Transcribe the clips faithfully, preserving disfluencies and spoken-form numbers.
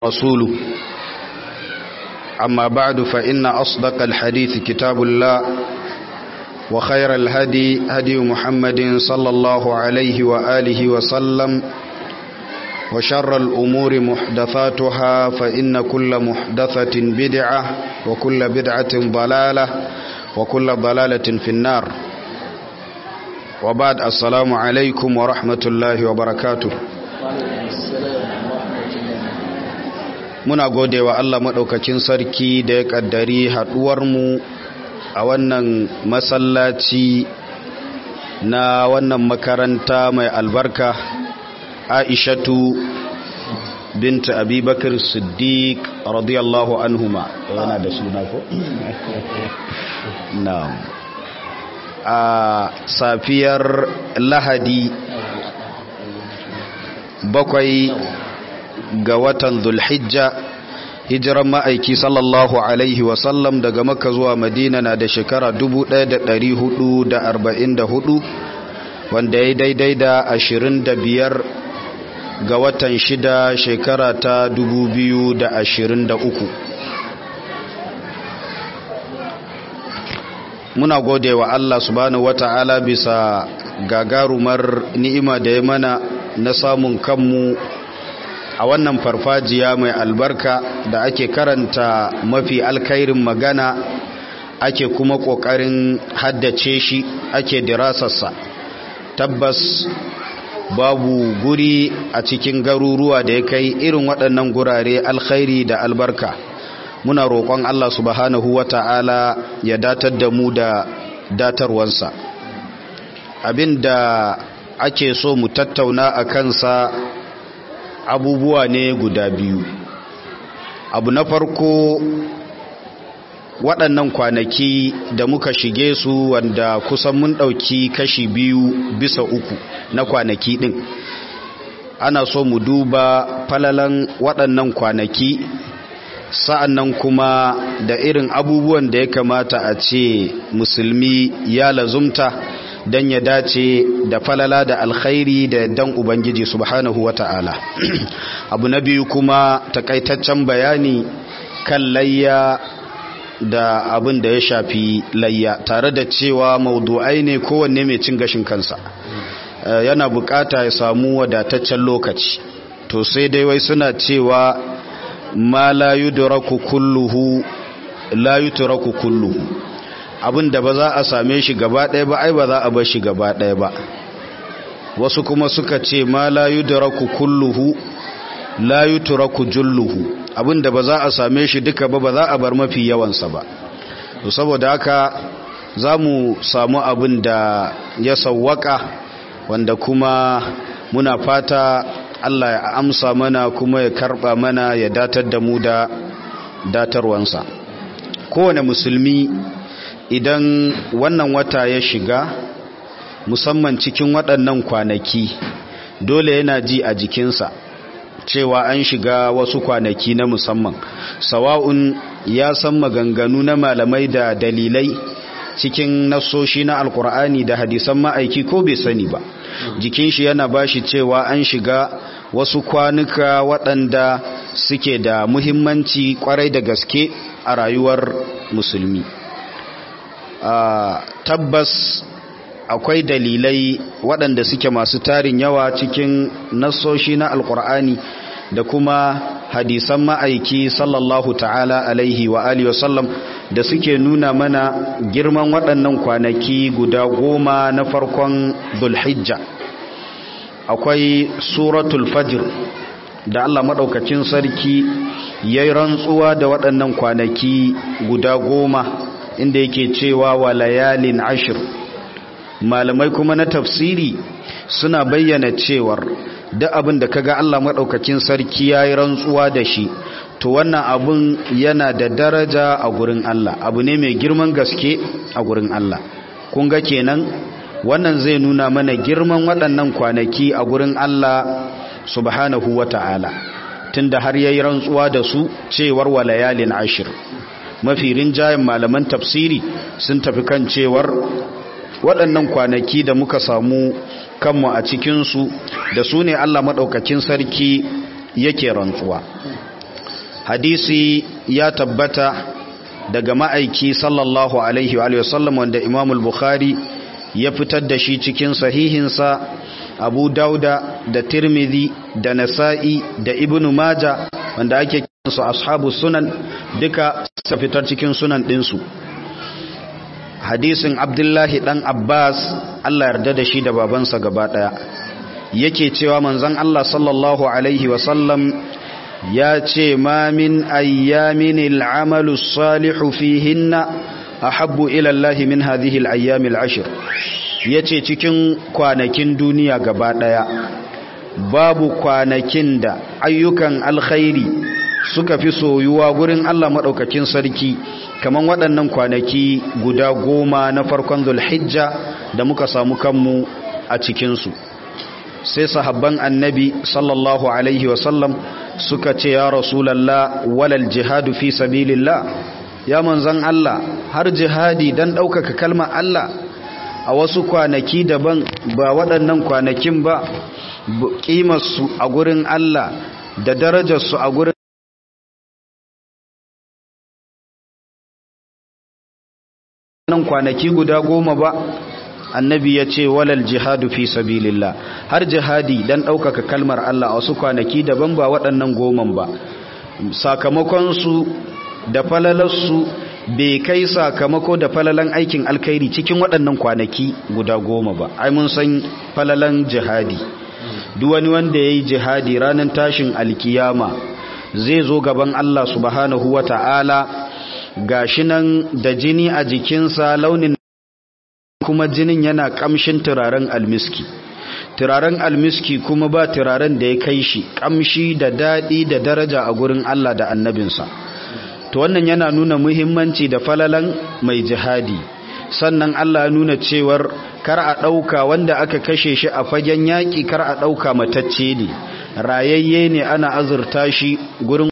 رسوله أما بعد فإن أصدق الحديث كتاب الله وخير الهدي هدي محمد صلى الله عليه وآله وسلم وشر الأمور محدثاتها فإن كل محدثة بدعة وكل بدعة ضلالة وكل ضلالة في النار وبعد السلام عليكم ورحمة الله وبركاته. Muna gode wa Allah maɗaukakin sarki da ya ƙaddari haɗuwarmu a wannan masallaci na wannan makaranta mai albarka Aishatu binta Abubakar Siddiq radiyallahu anhuma. Yana da suna ko? Na'am. A safiyar Lahadi bakwai ga watan Dhulhijja, hijiran ma'aiki sallallahu alaihi wasallam daga Makka zuwa Madina na da shekara dubu ɗaya da ɗari hudu da arba'in da hudu, wanda ya daidai da ashirin da biyar ga watan shida shekara ta dubu biyu da ashirin da uku. Muna gode wa Allah subhanahu wata'ala bisa gagarumar ni'ima da ya mana na samun kanmu a wannan farfajiya mai albarka da ake karanta mafi alkhairin magana, ake kuma ƙoƙarin haddace shi, ake dirasarsa. Tabbas babu guri a cikin garuruwa da ya kai irin waɗannan gurare alkhairi da albarka. Muna roƙon Allah subhanahu wata'ala ya datar da mu da datarwansa. Abin da ake so mu tattauna a kansa abubuwa ne guda biyu. Abu na farko, waɗannan kwanaki da muka shige su wanda kusan mun ɗauki kashi biyu bisa uku na kwanaki ɗin, ana so mu duba falalan waɗannan kwanaki, sa'annan kuma da irin abubuwan da ya kamata a ce musulmi ya lazumta don ya dace da falala da alkhairi da dan Ubangiji subhanahu wa ta'ala. Abu na biyu kuma takaitaccen bayani kan layya da abin da ya shafi layya, tare da cewa maudu'ai ne kowanne mai cin gashin kansa, yana bukata ya samu wadataccen lokaci. To sai dai wai suna cewa ma la yudraku kulluhu la yutraku kulluhu, abin da ba za a same shi gaba ɗaya ba ai ba za a bar shi gaba ɗaya ba. Wasu kuma suka ce ma la yudraku kulluhu la yutraku julluhu, abin da ba za a same shi duka ba ba za a bar mafi yawansa ba. To saboda haka za mu samu abin da ya sawwaka, wanda kuma muna fata Allah ya amsa mana kuma ya karba mana, ya datar da mu da datarwansa. Kowane musulmi idan wannan wata ya shiga, musamman cikin waɗannan kwanaki, dole yana ji a jikinsa cewa an shiga wasu kwanaki na musamman. Sawa'un ya san maganganu na malamai da dalilai cikin nasoshi na alkur'ani da hadisan ma'aiki ko bai sani ba, jikin shi yana bashi cewa an shiga wasu kwanuka waɗanda suke da muhimmanci kwarai da gaske a rayuwar musulmi. Uh, tabbas akwai dalilai waɗanda suke masu tarin yawa cikin nassoshi na alkur'ani da kuma hadisan ma'aiki sallallahu ta'ala alaihi wa alihi wa sallam da suke nuna mana girman waɗannan kwanaki guda goma na farkon Dhulhijja. Akwai suratul fajr da Allah maɗaukacin sarki ya yi rantsuwa da waɗannan kwanaki guda goma, inda yake cewa wa layalin ashir. Malamai kuma na tafsiri suna bayyana cewar da abin da kaga Allah madaukakin sarki yayi rantsuwa da shi, to wannan abun yana da daraja a gurin Allah, abu ne mai girman gaske a gurin Allah. Kun ga kenan wannan zai nuna mana girman waɗannan kwanaki a gurin Allah subhanahu wata'ala, tunda har yayi rantsuwa da su cewar wa layalin ashir. Mafi rinjayen malaman tafsiri sun tafi kan cewar waɗannan kwanaki da muka samu kanmu a cikinsu da su ne Allah maɗaukakin sarki yake rantsuwa. hadisi ya tabbata daga ma'aiki sallallahu alaihi wa sallam wanda Imam al-Bukhari ya fitar da shi cikin sahihinsa, Abu Dauda da Tirmidhi da Nasa'i da Ibn Majah wanda ake kiransu ashabu sunan, duka su fitar cikin sunan ɗinsu. Hadisin Abdullahi dan Abbas, Allah yarda da shi da babansa gaba daya, yake cewa manzon Allah sallallahu alaihi wa sallam ya ce, ma min ayyamin al'amalu salihu fihinna ahabbu ila Allah min hadhihi al-ayyam al-ashr. Yace cikin kwanakin duniya gaba daya babu kwanakin da ayyukan alkhairi suka fi soyuwa gurin Allah madaukakin sarki kaman waɗannan kwanaki guda goma na farkon Zulhijja da muka samu kanmu a cikin su. Sai sahabban annabi sallallahu alaihi wasallam suka ce, ya rasulallah, walal jihadu fi sabilillah, ya manzan Allah, har jihadi dan ɗaukaka kalmar Allah a wasu kwanaki daban ba waɗannan kwanakin ba, ƙimarsu a gurin Allah da darajarsu a gurin nan kwanaki guda goma ba. Annabi ya ce, walal jihadu fi sabilillah, har jihadi dan ɗaukaka kalmar Allah a wasu kwanaki daban ba waɗannan goman ba, sakamakonsu da falalarsu bai kai sakamako da falalan aikin alkhairi cikin waɗannan kwanaki guda goma ba. Ai mun san falalan jihadi, duk wani wanda ya yi jihadi ranar tashin alkiyama zai zo gaban Allah subhanahu wa ta'ala, gashi nan da jini a jikinsa, launin kuma jinin yana kamshin turaren almiski. Turaren almiski kuma ba turaren da ya kai shi kamshi da daɗi da daraja a gurin Allah da annabinsa. To wannan yana nuna muhimmanci da falalan mai jihadi. Sannan Allah ya nuna cewar kar a ɗauka wanda aka kashe shi a fagen yaƙi, kar a ɗauka matacce ne, rayayye ne, ana azurta shi gurin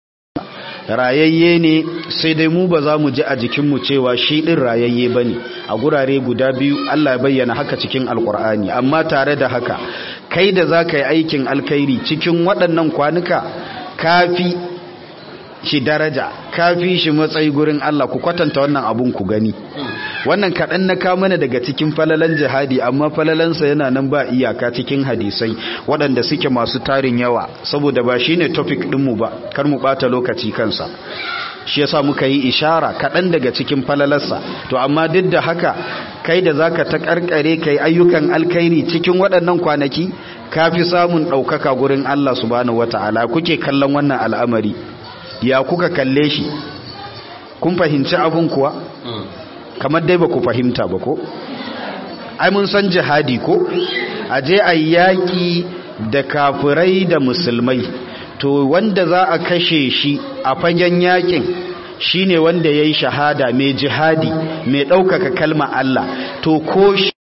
rayayye ne, sai dai mu ba za mu ji a jikinmu cewa shi ɗin rayayye ba ne. A gurare guda biyu Allah ya bayyana haka cikin alkur'ani. Amma tare da haka, kai da za ka yi aikin alkhairi cikin waɗannan kwanuka, kafi shi daraja, kafi shi matsayi gurin Allah. Ku kwatanta wannan abun ku gani. Wannan kaɗan na kamana daga cikin falalan jihadi, amma falalansa yana nan ba iyaka cikin hadisai waɗanda suke masu tarin yawa, saboda ba shi ne topic ɗinmu ba, kar mu ɓata lokaci kansa. Shi yasa muka yi ishara kaɗan daga cikin falalarsa. To amma duk da haka, kai da zaka ta karkare kai ayyukan alkhairi cikin waɗannan kwanaki, kafi samun ɗaukaka gurin Allah subhanahu wataala. Kuke kallon wannan al'amari, ya kuka kalle shi? Kun fahimci abun kuwa? Kamar dai ba ku fahimta ba ko? Ai mun san jihadi ko? Aje a yaƙi da kafirai da musulmai. To wanda za a kashe shi a fagen yaƙin shine wanda ya yi shahada, mai jihadi, mai ɗaukaka kalmar Allah. To ko shi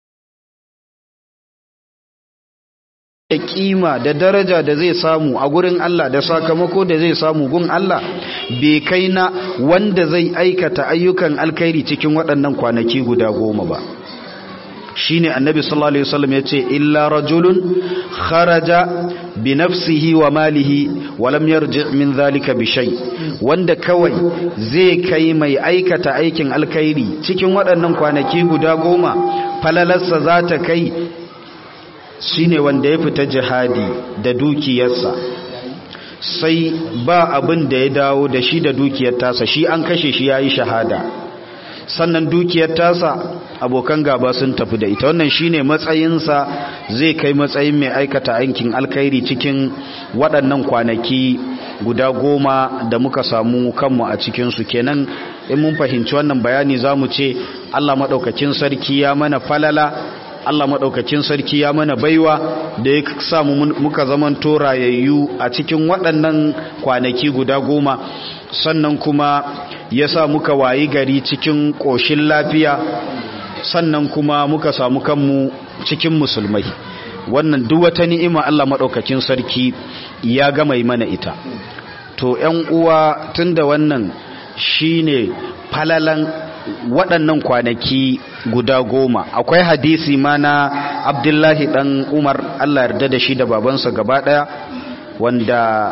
da kima da daraja da zai samu a gurin Allah da sakamako da zai samu gun Allah bai kai na wanda zai aikata ayyukan alkhairi cikin waɗannan kwanaki guda goma ba. Shine annabi sallallahu alaihi wasallam yace, illa rajulun kharaja bi nafsihi wa malihi wa lam yarji min dhalika bi shay, wanda kawai zai kai mai aikata aikin alkhairi cikin waɗannan kwanaki guda goma, falalarsa za ta kai shine wanda ya fita jihadi da dukiyarsa, sai ba abin da ya dawo da shi da dukiyar tasa, shi an kashe shi yayi shahada, sannan dukiyar tasa abokan gaba sun tafi da ita. Wannan shine matsayinsa, zai kai matsayin mai aikata aikin alkhairi cikin waɗannan kwanaki guda goma da muka samu kanmu a cikinsu. Kenan in mun fahimci wannan bayani za mu ce Allah maɗaukakin sarki ya mana falala, Allah maɗaukacin sarki ya mana baiwa da ya samu muka zaman torayayyu a cikin waɗannan kwanaki guda goma, sannan kuma ya sa muka wayi gari cikin ƙoshin lafiya, sannan kuma muka samu kanmu cikin musulmai. Wannan duk wata ni'ima Allah maɗaukacin sarki ya gama mana ita. To ‘yan uwa, tunda wannan shine falalan waɗannan kwanaki guda goma, akwai hadisi ma na Abdullahi dan Umar, Allah yarda da shi da babansa gaba ɗaya, wanda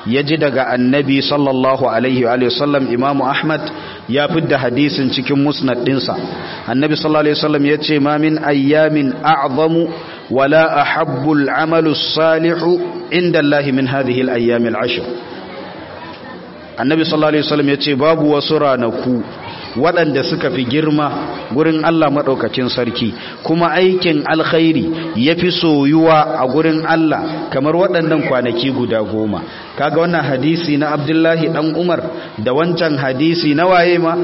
yaji daga annabi sallallahu alaihi wa sallam. Imam Ahmad ya fidda hadisin cikin musnad dinsa. Annabi sallallahu alaihi wasallam yace ma min ayyamin a'zamu wala ahabbu al-amalu as-salihu inda Allah min hadhihi al-ayyam al-ashr. Annabi sallallahu alaihi wasallam yace babu wasu ranaku waɗanda suka fi girma gurin Allah maɗaukacin sarki kuma aikin alkhairi ya fi soyuwa a gurin Allah kamar waɗannan kwanaki guda goma. Kaga wannan hadisi na Abdullahi ɗan Umar da wancan hadisi na waye ma?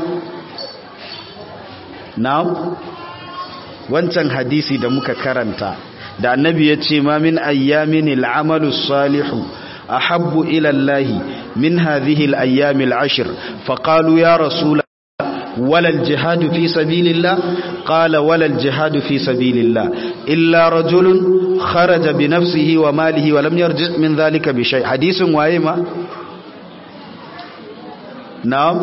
Na wancan hadisi da muka karanta da annabi ya ce ma min ayyamin al'amalu salihu ahabbu ila Allah min hadhihi al-ayyam al-ashr faqalu ya rasul ولا الجهاد في سبيل الله قال ولا الجهاد في سبيل الله إلا رجل خرج بنفسه وماله ولم يرجع من ذلك بشيء. حديث وايما نعم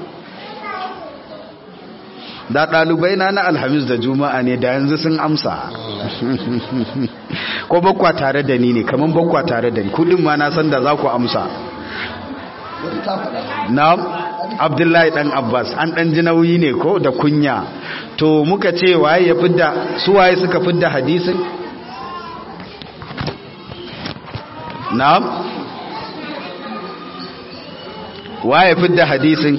da ɗalibai na na alhamis da juma'a ne da yanzu sun amsa ko bakwa tare da ni ne kaman bakwa tare da ni kudin ma na san da za ku amsa. na'am Abdullahi dan Abbas an dan ji nauyi ne ko da kunya. To muka ce waye ya fidda su waye suka fidda hadisin? Na'am waye fidda hadisin?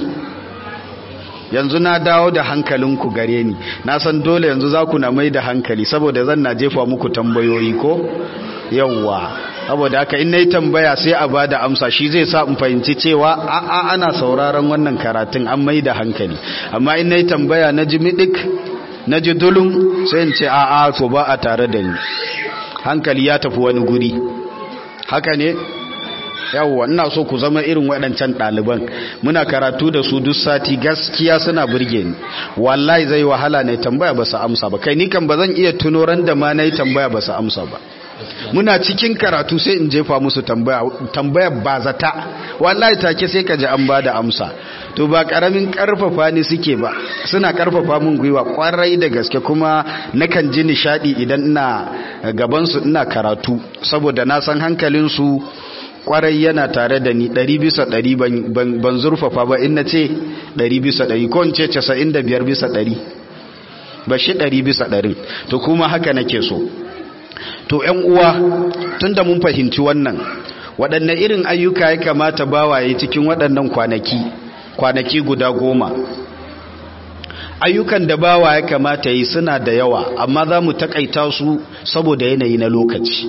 Yanzu na dawo da hankalinku gare ni. Na san dole yanzu za ku na mai da hankali saboda zan na jefa muku tambayoyi ko? Yawwa. Saboda haka in nayi tambaya sai a bada amsa shi zai sa in fahimci cewa a'a ana sauraron wannan karatun an mai da hankali. Amma in nayi tambaya naji midik naji dulum sai in ce a'a to ba a tare da ni. Hankali ya tafi wani guri. Haka ne? Yawwa ina so ku zama irin waɗancan ɗaliban. Muna karatu da su duk sati gaskiya suna burge ni. Wallahi zai wahala nayi tambaya ba su amsa ba. Kai ni kan bazan iya tuno ran da ma nayi tambaya ba su amsa ba. Muna cikin karatu sai in jefa musu tambaya tambaya bazata wallahi take sai ka ji an bada amsa. To ba karamin karfafa ni suke ba, suna karfafa mun gwiwa kwarai da gaske kuma nakan ji nishadi idan ina gaban su ina karatu saboda na san hankalin su kwarai yana tare da ni ɗari bisa ɗari ban, ban zurfafa ba in nace ɗari bisa ɗari ko in ce casa'in da biyar bisa ɗari ba shi ɗari bisa ɗari. To kuma haka nake so. To ‘yan uwa tunda mun fahimci wannan waɗanne irin ayyuka ya kamata bawaye cikin waɗannan kwanaki kwanaki guda goma. Ayyukan da bawa ya kamata yi suna da yawa amma za mu takaita su saboda yanayi na lokaci.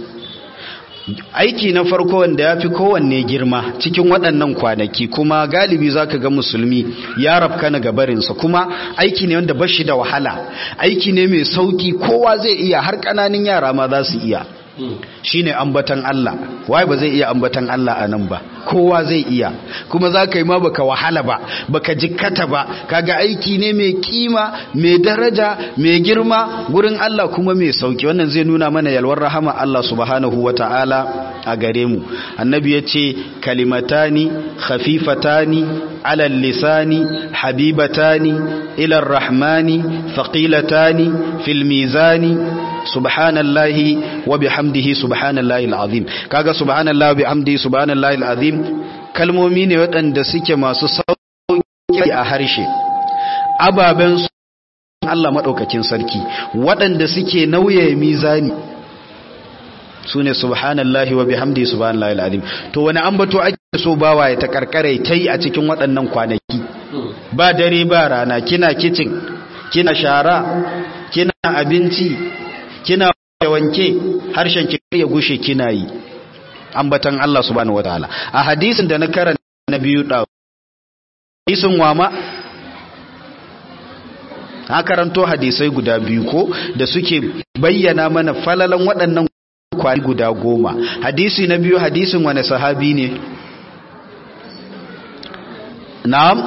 Aiki na farko wanda ya fi kowanne girma cikin waɗannan kwanaki kuma galibi za ka ga musulmi ya rafka na gabarinsa kuma aiki ne wanda bashi da wahala, aiki ne mai sauki kowa zai iya har ƙananin yara ma za su iya. Shi ne ambatan Allah. Wai ba zai iya ambatan Allah a nan ba, kowa zai iya kuma za ka yi ma baka wahala ba baka jikkata ba. Kaga aiki ne mai kima mai daraja mai girma gurin Allah kuma mai sauki. Wannan zai nuna mana yalwar rahama Allah subhanahu wata'ala a gare mu. Annabi ya ce kalimatani khafifatani ala lisani habibatani ila rahmani faqilatani fil mizani subhanallahi wa bihamdihi subhanallahi alazim. Kaga subhanallahi wa bihamdihi subhanallahi alazim kalmomi ne waɗanda suke masu sauki a harshe, ababen Allah madaukakin sarki waɗanda suke nauye mizani sune subhanallahi wa bihamdihi subhanallahi alazim. To wani ambato ake so bawa ya ta karkare tai a cikin waɗannan kwanaki ba dare ba rana, kina kitchen kina shara kina abinci kina wanke harshen ki ya gushe kina yi ambatan Allah subhanahu wataala. A hadisin da na karanta na biyu da hadisin wama ha karanto hadisai guda biyu ko da suke bayyana mana falalan waɗannan kwani guda goma. Hadisi na biyu hadisin wani sahabi ne? Na'am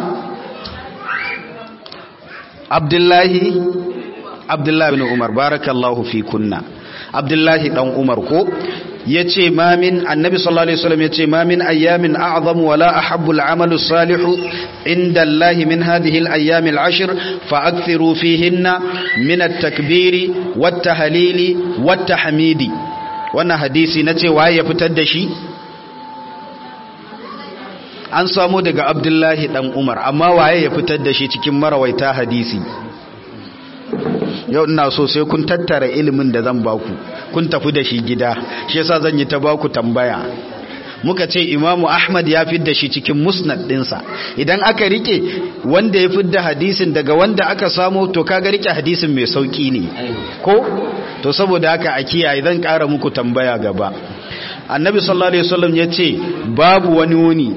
Abdullahi Abdullahi bin Umar barakallahu fi kunna. Abdullahi dan Umar ko yace ma min annabi sallallahu alaihi wasallam yace ma min ayyamin a'zamu wala ahabbu al'amalu salihu inda Allah min hadhihi al-ayyam al-ashr fa'akthiru fihinna min at-takbiri wat-tahlili wat-tahmidi. Wannan hadisi nace waye ya fitar da shi? an samu daga Abdullahi dan Umar, amma waye ya fitar da shi cikin marawaita hadisi? Yau ina so sai kun tattara ilimin da zan baku kun tafi da shi gida, shi yasa zan yi ta baku tambaya. Muka ce Imamu Ahmad ya fidda shi cikin musnad dinsa. Idan aka rike wanda ya fidda hadisin daga wanda aka samu, to kaga rike hadisin mai sauki ne ko? To saboda haka a kiyaye, zan ƙara muku tambaya gaba. Annabi sallallahu alaihi wasallam ya ce babu wani wuni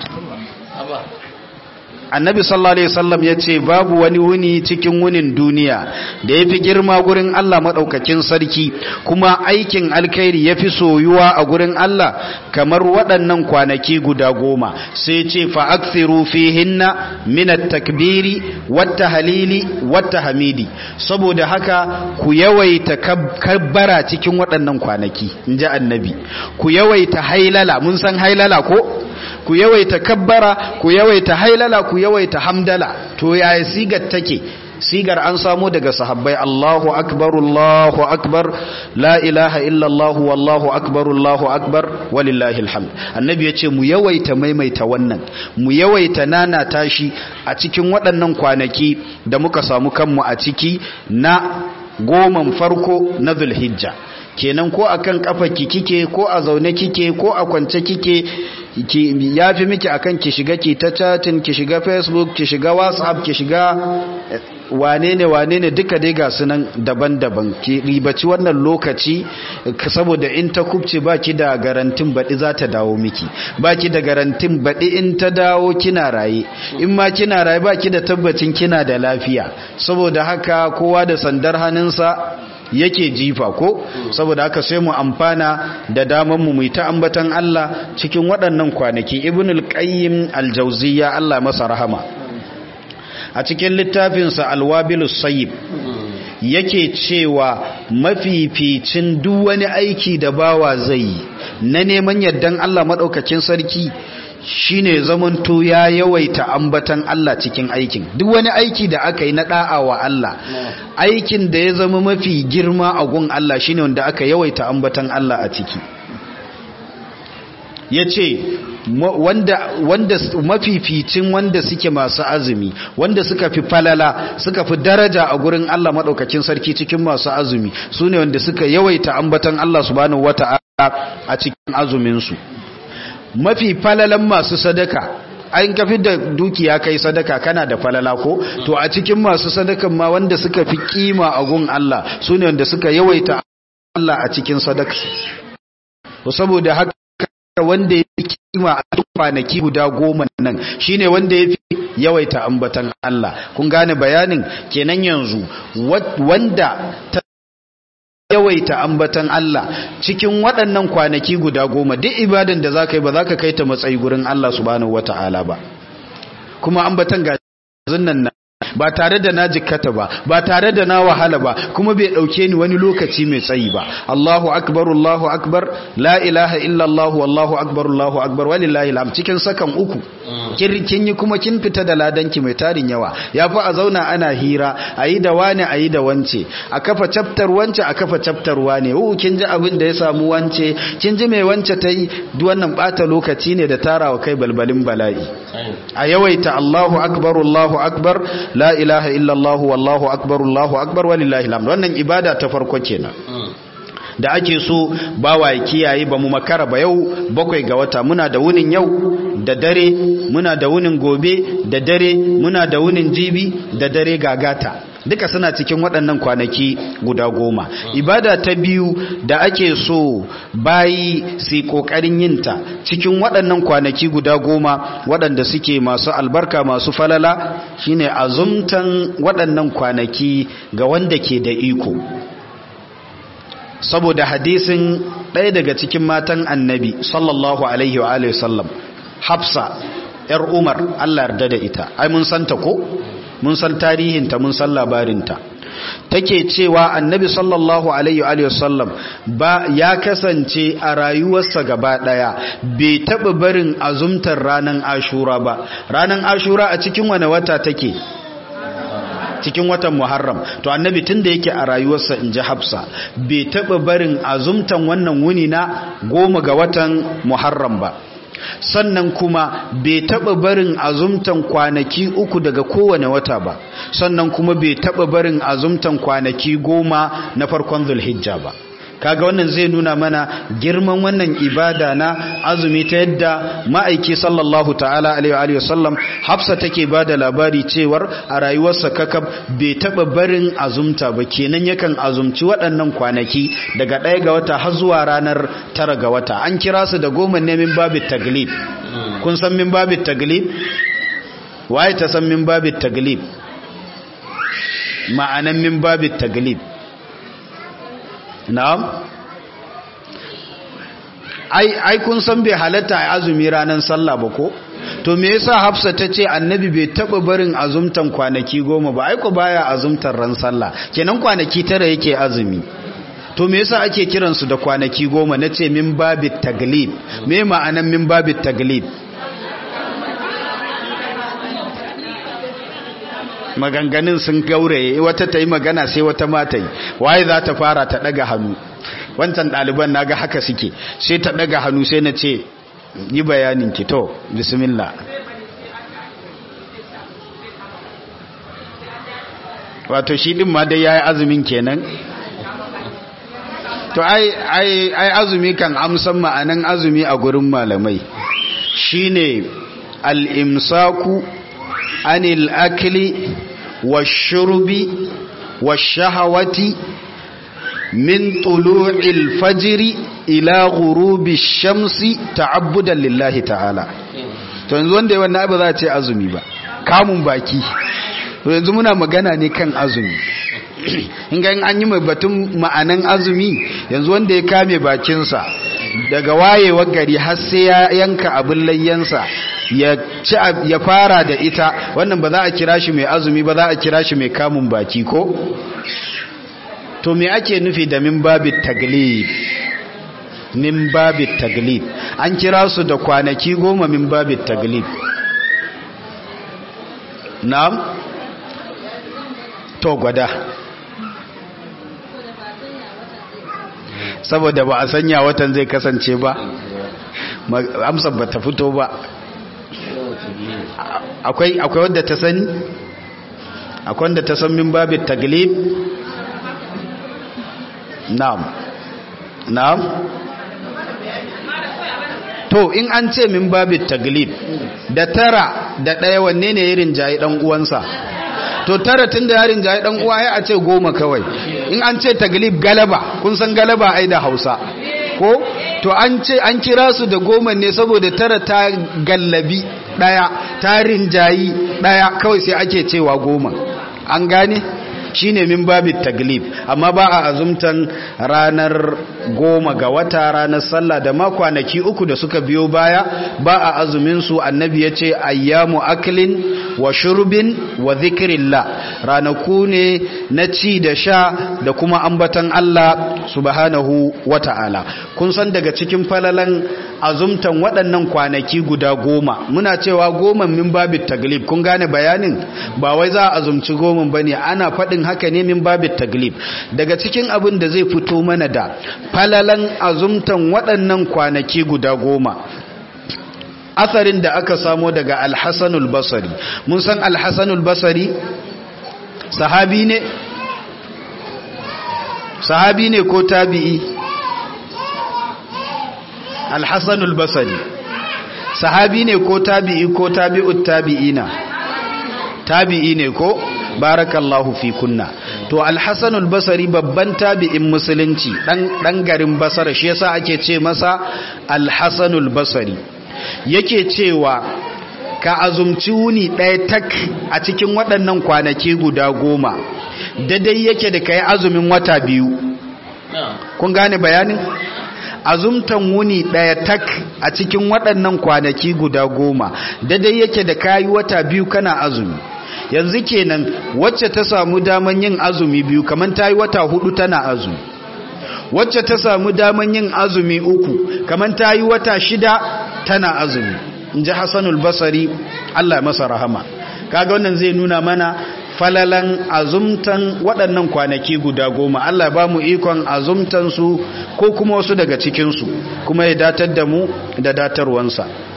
Annabi sallallahu alaihi wasallam ya ce babu wani wuni cikin wunin duniya da yafi girma gurin Allah madaukakin sarki, kuma aikin alkhairi yafi soyuwa a gurin Allah kamar waɗannan kwanaki guda goma. Sai ce fa akthiru fihinna min at-takbiri wat-tahlili wat-tahmidi. Saboda haka ku yawaita kabbara cikin waɗannan kwanaki, inji Annabi. Ku yawaita hailala, mun san hailala ko? Ku yawaita kabbara, ku yawaita hailala, ku yawaita hamdala. To yaya sigar take? Sigar an samu daga sahabbai: Allahu akbar, Allahu akbar, la ilaha illa Allah, wallahu akbar, Allahu akbar, walillahil hamd. Annabi ya ce mu yawaita maimaita wannan, mu yawaita nana tashi a cikin waɗannan kwanaki da muka samu kanmu a ciki na goman farko na Zulhijja. Kenan ko akan kafa kike, ko a zaune kike, ko a kwance kike, ya fi miki akan ki shiga ki ta chatting, ki shiga Facebook, ki shiga WhatsApp, ki shiga wane ne wane ne duka dai ga sunan daban-daban. Ki ribaci wannan lokaci, saboda in ta kubce baki da garantin baɗi za ta dawo miki, baki da garantin baɗi in ta dawo kina raye, in ma kina raye baki da tabbacin kina da lafiya. Saboda haka kowa da sandar hannunsa yake jifa ko? Saboda haka sai mu amfana da daman mu mu ta ambatan Allah cikin waɗannan kwanaki. Ibnul Qayyim al-Jawziyya, Allah masa rahama, a cikin littafinsa Al-Wabilus Sayyib yake cewa mafificin duk wani aiki da bawa zai yi na neman yardan Allah madaukakin sarki shine zamanto ya yawaita ambatan Allah cikin aikin. Duk wani aiki da aka yi na da'a wa Allah, aikin da ya zama mafi girma a gun Allah shine wanda aka yawaita ambatan Allah a ciki. Yace wanda wanda mafificin wanda suke masu azumi, wanda suka fi falala, suka fi daraja a gurin Allah madaukakin sarki cikin masu azumi, sune wanda suka yawaita ambatan Allah subhanahu wata'ala a cikin azumin su. Mafi falalan masu sadaka, an kafi da dukiya kai sadaka kana da falala ko? To a cikin masu sadakan ma wanda suka fi kima a gun Allah sune wanda suka yawaita Allah a cikin sadaka. To saboda haka wanda ya fi kima a kwanaki guda goma nan shine wanda ya fi yawaita ambatan Allah. Kun gane bayanin? Kenan yanzu wanda ta yawaita ambatan Allah cikin waɗannan kwanaki guda goma, duk ibadan da za ka yi ba za ka kai ta matsayi gurin Allah subhanahu wata'ala ba. Kuma ambatan ga nan ba tare da na jikkata ba, ba tare da na wahala ba, kuma bai dauke ni wani lokaci mai tsayi ba. Allahu akbar, Allahu akbar, la ilaha illa Allah, wallahu akbar, Allahu akbar, walillahi alhamd, cikin sakan uku. Kin yi kuma kin fita da ladanki mai tarin yawa. Yafi a zauna ana hira, ayi da wani ayi da wance, a kafa chapter wance, a kafa chapter wane. Uh kin ji abin da ya samu wance, kin ji mai wance tayi, duk wannan bata lokaci ne da tarawa kai balbalin bala'i. A yawaita Allahu akbar, Allahu akbar, la ilaha illallah, wallahu akbar, Allahu akbar, walillahi alhamd. Wannan ibada ta farko kenan da ake so bawa ya kiyaye. Ba mu makara ba, yau bakwai ga wata, muna da wunin yau da dare, muna da wunin gobe da dare, muna da wunin jibi da dare gagata, duka suna cikin waɗannan kwanaki guda goma. Ibada ta biyu da ake so bayi su ƙoƙarin yinta cikin waɗannan kwanaki guda goma waɗanda suke masu albarka, masu falala, shine azumtan waɗannan kwanaki ga wanda ke da iko. Saboda hadisin ɗaya daga cikin matan Annabi sallallahu alaihi wa alihi sallam, Hafsa yar Umar, Allah yarda da ita, ai mun santa ko? Mun san tarihinta, mun san labarinta. Take cewa Annabi sallallahu alaihi wa sallam ba ya kasance a rayuwarsa gaba daya bai taba barin azumtar ranan Ashura ba. Ranan Ashura a cikin wane wata take? Cikin watan Muharram. To Annabi tunda yake a rayuwarsa, inji Hafsa, bai taba barin azumtan wannan wuni na goma ga watan Muharram ba. sannan kuma bai taba barin azumtan kwanaki uku daga kowane wata ba, sannan kuma bai taba barin azumtan kwanaki goma na farkon Zulhijja ba. Kaga wannan zai nuna mana girman wannan ibada na azumi ta yadda ma'aiki sallallahu ta'ala alaihi wa sallam Hafsa take bada labari cewar a rayuwarsa kakab bai taba barin azumta ba, kenan yakan azumci waɗannan kwanaki daga ɗaya ga wata har zuwa ranar tara ga wata. An kira su da goma ne min babit taglib. Kun san min babit taglib? Waye ta san min babit taglib? Ma'anan min babit taglib. Na'am, ai ai kun san bai halatta a azumi ranar sallah ba ko? To me yasa Hafsa ta ce annabi bai taba barin azumtan kwanaki goma ba, ai ko baya azumtar ran sallah, kenan kwanaki tara yake azumi. To me yasa ake kiransu da kwanaki goma? Nace min babit taglib. Me ma'anan min babit taglib? Maganganun sun gauraye, wata ta yi magana sai wata mata yi. Waye za ta fara ta daga hannu? Wancan ɗaliban naga haka suke, sai ta daga hannu sai na ce yi bayanin ki. To bismillah. Wato shi din ma dai yayi azumin kenan. To ai ai ai azumi kan amsan ma'anan azumi a gurin malamai shine al-imsaku anil akli washurbi washahawati min tulu'il fajri ila ghurubi shamsi ta'abbudan lillahi ta'ala. To yanzu wanda yawan na ba za a ce azumi ba, kamun baki. To yanzu muna magana ne kan azumi. In ga an yi mai batun ma'anan azumi, yanzu wanda ya kame bakinsa daga wayewar gari har sai ya yanka abin layyansa ya ci ya fara da ita, wannan ba za a kira shi mai azumi ba, za a kira shi mai kamun baki ko? To me ake nufi da min babit taglib? Min babit taglib an kira su da kwanaki goma min babit taglib. Na'am, to gwada. Saboda ba a sanya watan zai kasance ba, amsar ba ta fito ba. Akwai akwai wadda ta sani? Akwai wadda ta san min babit taglib? Na'am. Na'am. To in an ce min babit taglib, da tara da ɗaya wanne ne irin jayi dan uwansa? To tara tun da yarin jayi dan uwa ya a ce goma kawai. In an ce taglib galaba, kun san galaba ai da Hausa ko? To an ce an kira su da goma ne saboda tara ta gallabi daya, ta rinjayi daya, kawai sai ake cewa goma. An gane? Shine min babit taglib. Amma ba a azumtan ranar goma ga wata, ranar sallah da ma kwanaki uku da suka biyo baya, ba a azumin su. Annabi ya ce ayyamu aklin wa shurbin wa zikrillah, ranaku ne na ci da sha da kuma ambatan Allah subhanahu wata'ala. Kun san daga cikin falalan azumtan waɗannan kwanaki guda goma, muna cewa goma min babit taglib. Kun gane bayanin? Ba wai za a azumci goma bane, ana faɗin haka ne min babit taglib. Daga cikin abin da zai fito mana da falalan azumtan waɗannan kwanaki guda goma, asarin da aka samo daga Al-Hasanul Basri. Mun san Al-Hasanul Basri sahabi ne? Sahabi ne ko tabi'i? Al-Hasanul Basri sahabi ne ko tabi'i ko tabi'ut tabi'ina? Tabi'i ne ko? Barakallahu fi kunna. To Al-Hasanul Basri babban tabi'in musulunci, dan dan garin Basra, shi yasa ake ce masa Al-Hasanul Basri. Yake cewa ka azumci wuni ɗaya tak a cikin waɗannan kwanaki guda goma, daidai yake da kai azumin wata biyu. Kun gane bayanin? Azumtan wuni ɗaya tak a cikin waɗannan kwanaki guda goma, daidai yake da kai wata biyu kana azumi. Yanzu kenan wacce ta samu daman yin azumi biyu kaman ta yi wata hudu tana azumi, wacce ta samu daman yin azumi uku kaman ta yi wata shida tana azumi. In ji Hassanul Basri, Allah ya masa rahama. Kaga wannan zai nuna mana falalan azumtan waɗannan kwanaki guda goma. Allah ya ba mu ikon azumtan su ko kuma wasu daga cikinsu, kuma ya datar da mu da datarwansa.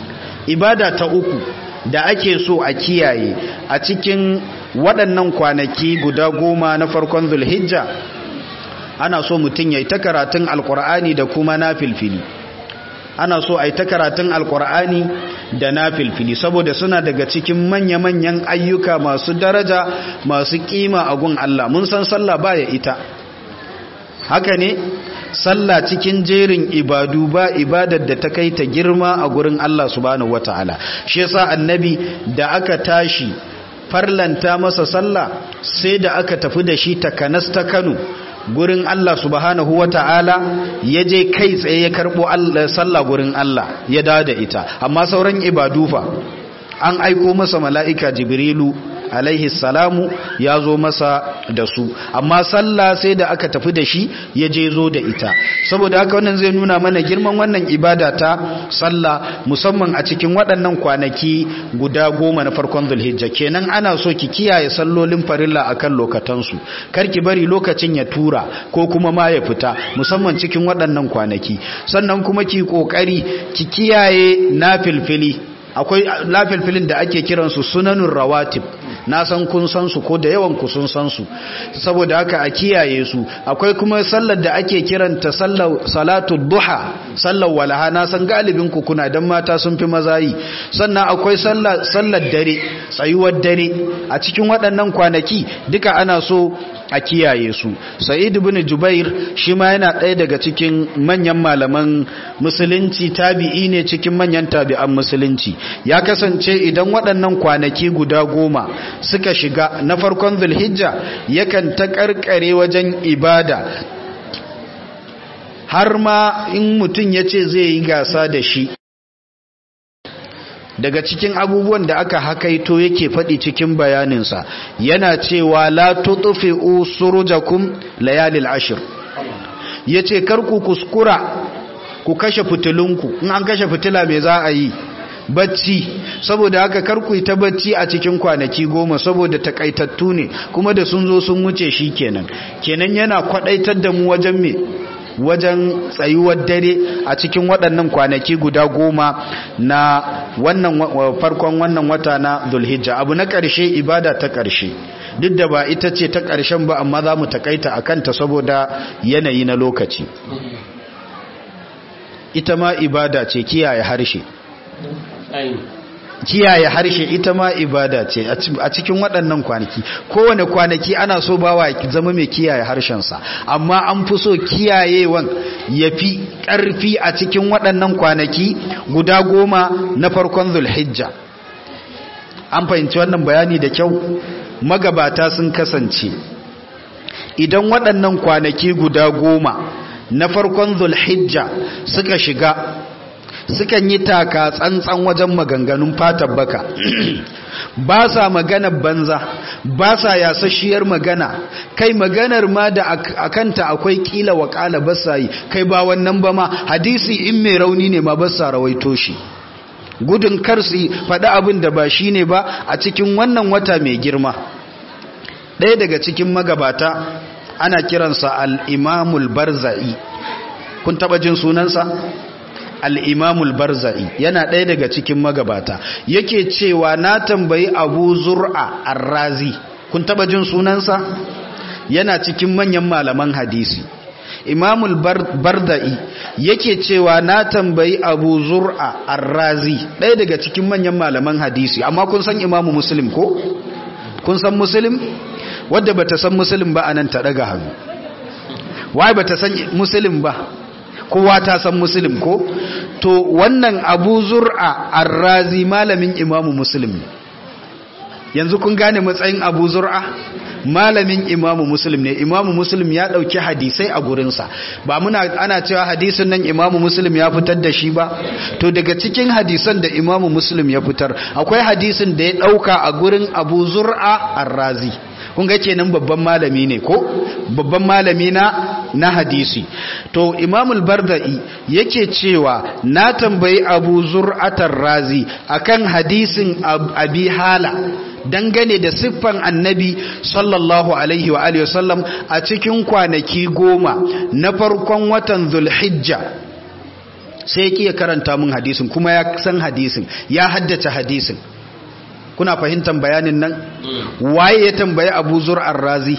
ibada ta uku da ake so a kiyaye a cikin waɗannan kwanaki guda goma na farkon zulhijja ana so mutum ya yi ta karatun alkur'ani da kuma na filfili ana so a yi ta karatun alkur'ani da na filfili saboda suna daga cikin manya-manyan ayyuka masu daraja masu kima a gun Allah mun san sallah baya ita haka ne sallah cikin jerin ibadu ba ibadar da ta kai ta girma a gurin Allah subhanahu wataala shi yasa annabi da aka tashi farlanta masa sallah sai da aka tafi da shi takanas ta Kano gurin Allah subhanahu wataala ya je kai tsaye ya karbo sallah gurin Allah ya dawo da ita amma sauran ibadu fa an aiko masa mala'ika Jibrilu alaihi salamu ya zo masa da su amma sallah sai da aka tafi da shi ya je zo da ita saboda haka wannan zai nuna mana girman wannan ibada ta sallah musamman a cikin waɗannan kwanaki guda goma na farkon zulhijja kenan ana so ki kiyaye sallolin farilla akan lokatansu kar ki bari lokacin ya tura ko kuma ma ya fita musamman cikin waɗannan kwanaki sannan kuma ki kokari ki kiyaye nafilfili akwai nafilfilin da ake kiransu sunanun rawatib na san kun san su ko da yawan ku sun san su saboda haka a kiyaye su akwai kuma sallar da ake kiranta sallar salatu duha sallar walaha na san galibin ku kuna dan mata sun fi maza yi sannan akwai sallar sallar dare tsayuwar dare a cikin waɗannan kwanaki duka ana so a kiyaye su sa'id ibn jubair shi ma yana ɗaya daga cikin manyan malaman musulunci tabi'i ne cikin manyan tabi'an musulunci ya kasance idan waɗannan kwanaki guda goma suka shiga na farkon zulhijja yakan ta karkare wajen ibada har ma in mutum ya ce zai yi gasa da shi daga cikin abubuwan da aka hakaito yake faɗi cikin bayaninsa yana cewa la tutfi'u surujakum layalil ashr yace kar ku kuskura ku kashe fitilunku in an kashe fitila me za a yi bacci saboda haka kar ku yi ta bacci a cikin kwanaki goma saboda takaitattu ne kuma da sun zo sun wuce shikenan kenan yana kwadaitar da mu wajen me wajen tsayuwar dare a cikin waɗannan kwanaki guda goma na wannan farkon wannan wata na Dhul-Hijja. Abu na ƙarshe ibada ta ƙarshe duk da ba ita ce ta ƙarshen ba amma za mu takaita a kanta saboda yanayi na lokaci. Ita ma ibada ce kiyaye harshe. Kiyaye harshe ita ma ibada ce a cikin waɗannan kwanaki. Kowane kwanaki ana so bawa zama mai kiyaye harshensa, amma an fi so kiyayewan ya fi ƙarfi a cikin waɗannan kwanaki guda goma na farkon Dhul-Hijja. An fahimci wannan bayani da kyau? Magabata sun kasance idan waɗannan kwanaki guda goma na farkon Dhul-Hijja suka shiga, sukan yi taka tsantsan wajen maganganun fatan baka ba sa magana banza, ba sa yasasshiyar magana, kai maganar ma da akanta akwai kila wakala ba sa yi, kai ba wannan ba ma hadisi in mai rauni ne ma ba sa rawaito shi, gudun karsi faɗi abin da ba shi ne ba a cikin wannan wata mai girma. Ɗaya daga cikin magabata ana kiransa al-Imamul Barza'i, kun taɓa jin sunansa? Al-Imamul Barza'i yana ɗaya daga cikin magabata, yake cewa na tambayi Abu Zur'a Ar-Razi, kun taba jin sunansa? Yana cikin manyan malaman hadisi. Imamul Barza'i yake cewa na tambayi Abu Zur'a Ar-Razi, ɗaya daga cikin manyan malaman hadisi. Amma kun san Imamu Muslim ko? Kun san Muslim? Wadda bata san Muslim ba anan ta daga hannu. Wai bata san Muslim ba? Kowa ta san Muslim ko? To wannan Abu Zur'a Ar-Razi malamin Imamu Muslim. Yanzu kun gane matsayin Abu Zur'a? Malamin Imamu Muslim ne. Imamu Muslim ya dauki hadisai a gurinsa. Ba muna ana cewa hadisin nan Imamu Muslim ya fitar da shi ba? To daga cikin hadisan da Imamu Muslim ya fitar, akwai hadisin da ya dauka a gurin Abu Zur'a Ar-Razi. Kun ga kenan babban malami ne ko? Babban malami na na hadisi. To Imamul Barza'i yake cewa na tambayi Abu Zur'atar Razi akan hadisin Abi Hala dangane da siffan Annabi sallallahu alaihi wa alihi wasallam a cikin kwanaki goma na farkon watan Dhul-Hijja. sai ya karanta mun hadisin kuma ya san hadisin ya haddace hadisin. Kuna fahimtar bayanin nan? Waye ya tambayi Abu Zur'ar Razi?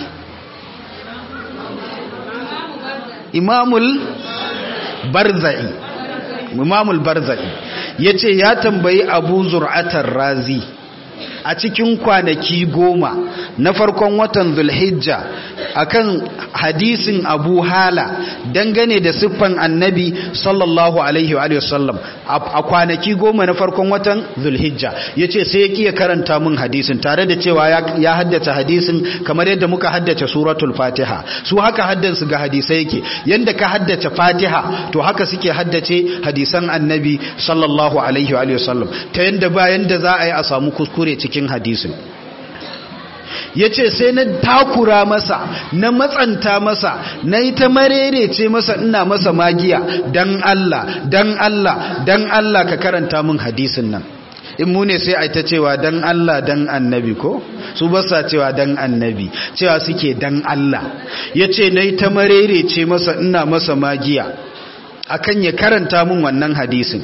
Imamul Barzai. Imamul Barzai yace ya tambayi Abu Zur'atar Razi a cikin kwanaki goma na farkon watan Zulhijja akan hadisin Abu Hala dangane da siffan Annabi sallallahu alaihi wa sallam a kwanaki goma na farkon watan Zulhijja. Yace sai ya kiya karanta mun hadisin tare da cewa ya haddace hadisin kamar yadda muka haddace suratul Fatiha. Su haka haddansu ga hadisai yake, yanda ka haddace Fatiha to haka suke haddace hadisan Annabi sallallahu alaihi wa sallam, ta yanda bayan da za a yi a samu kuskure cikin hadisin. Ya ce sai na takura masa, na matsanta masa, na yi ta marerece masa, ina masa magiya, dan Allah dan Allah dan Allah ka karanta min hadisin nan. In mu ne sai a ta cewa dan Allah dan annabi ko? Su ba sa cewa dan annabi, cewa suke dan Allah. Ya ce na yi ta marerece masa, ina masa magiya akan ya karanta min wannan hadisin.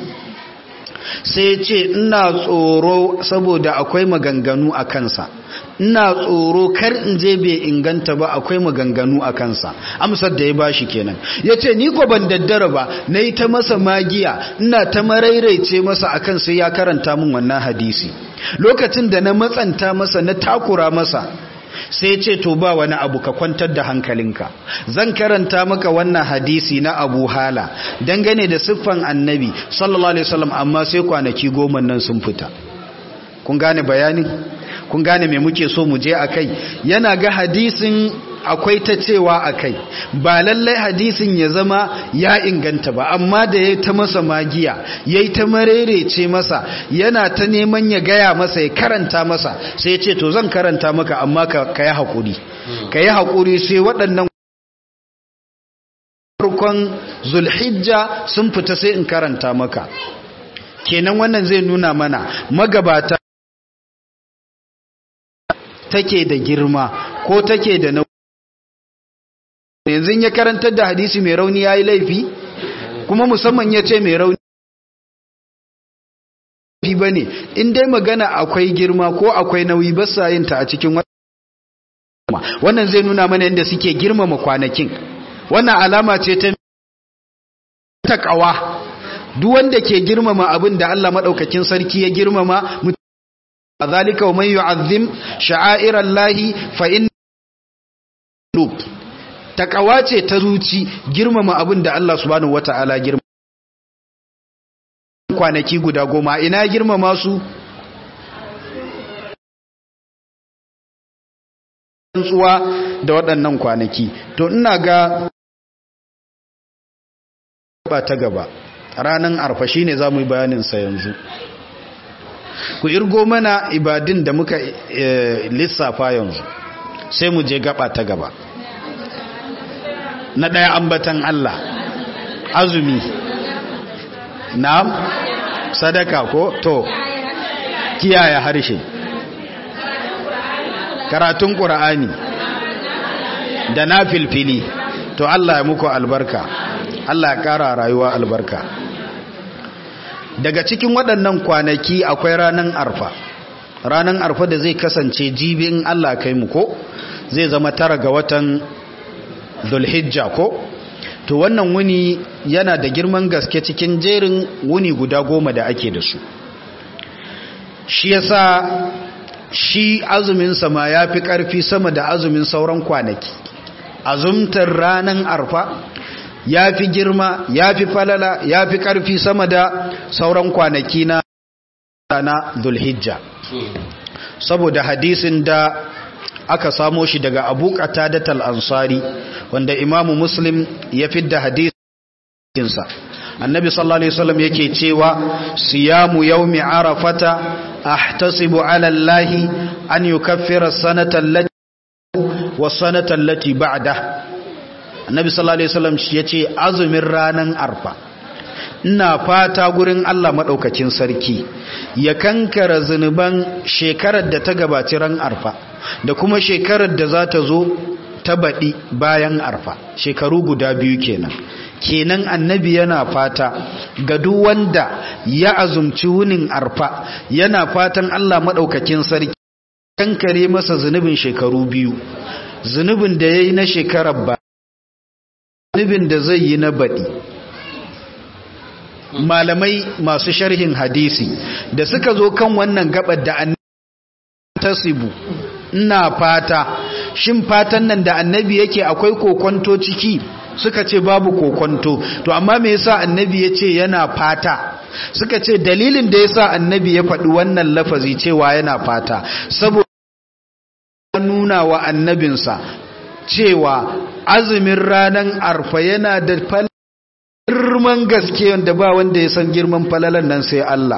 Sai ya ce ina tsoro saboda akwai maganganu a kansa, ina tsoro kar in je bai inganta ba, akwai maganganu a kansa. Amsar da ya bashi kenan. Ya ce ni ko ban daddara ba, na yi ta masa magiya, ina ta marairaice masa akan sai ya karanta min wannan hadisi. Lokacin da na matsanta masa, na takura masa, sai ce to ba wani abu, ka kwantar da hankalinka, zan karanta maka wannan hadisi na Abu Hala dangane da siffan Annabi sallallahu alaihi wasallam, amma sai kwanaki goma nan sun fita. Kun gane bayani? Kun gane me muke so mu je akai? Yana ga hadisin akwai ta cewa akai, ba lallai hadisin ya zama ya inganta ba, amma da ya ta masa magiya, ya yi ta marerece masa, yana ta neman ya gaya masa, ya karanta masa, sai ya ce to zan karanta maka, amma ka yi haƙuri ka yi haƙuri sai waɗannan farkon Zulhijja sun fita sai in karanta maka. Kenan wannan zai nuna mana magabata take da girma ko take da nauyi. Yanzu ya karantar da hadisi mai rauni ya yi laifi, kuma musamman ya ce mai rauni ba ne, in dai magana akwai girma ko akwai nauyi ba sa yin ta a cikin wannan. Zai nuna mana yadda suke girmama kwanakin. Wannan alama ce ta takawa. Duk wanda ke girmama abin da Allah madaukakin sarki ya girmama, zalika wa man yu'azzim sha'airallahi fa inna takawa ce ta zuci, girmama abin da Allah subhanahu wata'ala girmama. Kwanaki guda goma ina girmama su? Tsuwa da waɗannan kwanaki. To ina ga ba ta gaba ranan arfa shine zamu yi bayanin sa yanzu. Ku irgo mana ibadin da muka e, lissafa yanzu, sai mu je gaba ta gaba. Na ɗaya ambatan Allah, azumi, na'am, sadaka ko to, kiyaye harshe, karatun Qur'ani da na filfili. To Allah ya muku albarka, Allah ya ƙara rayuwa albarka. Daga cikin waɗannan kwanaki akwai ranan arfa. Ranan arfa da zai kasance jibin Allah kai mu ko zai zama tara ga watan Zulhijja ko? To wannan wuni yana da girman gaske cikin jerin wuni guda goma da ake da su. Shi yasa shi azumin sama ya fi ƙarfi sama da azumin sauran kwanaki. Azumtar ranan arfa ya fi girma, ya fi falala, ya fi ƙarfi sama da sauran kwanaki na na Zulhijja. Saboda hadisin da aka samo shi daga Abu Qatadah al-Ansari wanda Imam Muslim ya fidda hadisinsa. Annabi sallallahu alaihi wasallam yake cewa siyamu yawmi arafata ahtasibu ala Allahi an yukaffira as-sanata allati was-sanata allati ba'da. Annabi sallallahu alaihi wasallam yace azumin ranan arfa ina fata gurin Allah madaukakin sarki ya kankara zanuban shekarar da ta gabaci ran arfa da kuma shekarar da za ta zo ta baɗi bayan arfa, shekaru guda biyu kenan. kenan annabi yana fata ga duk wanda ya azumci wunin arfa yana fatan Allah madaukakin sarki kankare masa zunubin shekaru biyu, zunubin da yayi na shekarar ba, zunubin da zai yi na baɗi. Malamai masu sharhin hadisi da suka zo kan wannan gabar da annabi tasibu, ina fata, shin fatan nan da annabi yake akwai kokonto ciki? Suka ce babu kokonto. To amma me yasa annabi yace yana fata? Suka ce dalilin da yasa annabi ya faɗi wannan lafazi cewa yana fata saboda nuna wa annabinsa cewa azumin ranan arfa yana da girman gaske wanda ba wanda ya san girman falalan nan sai Allah.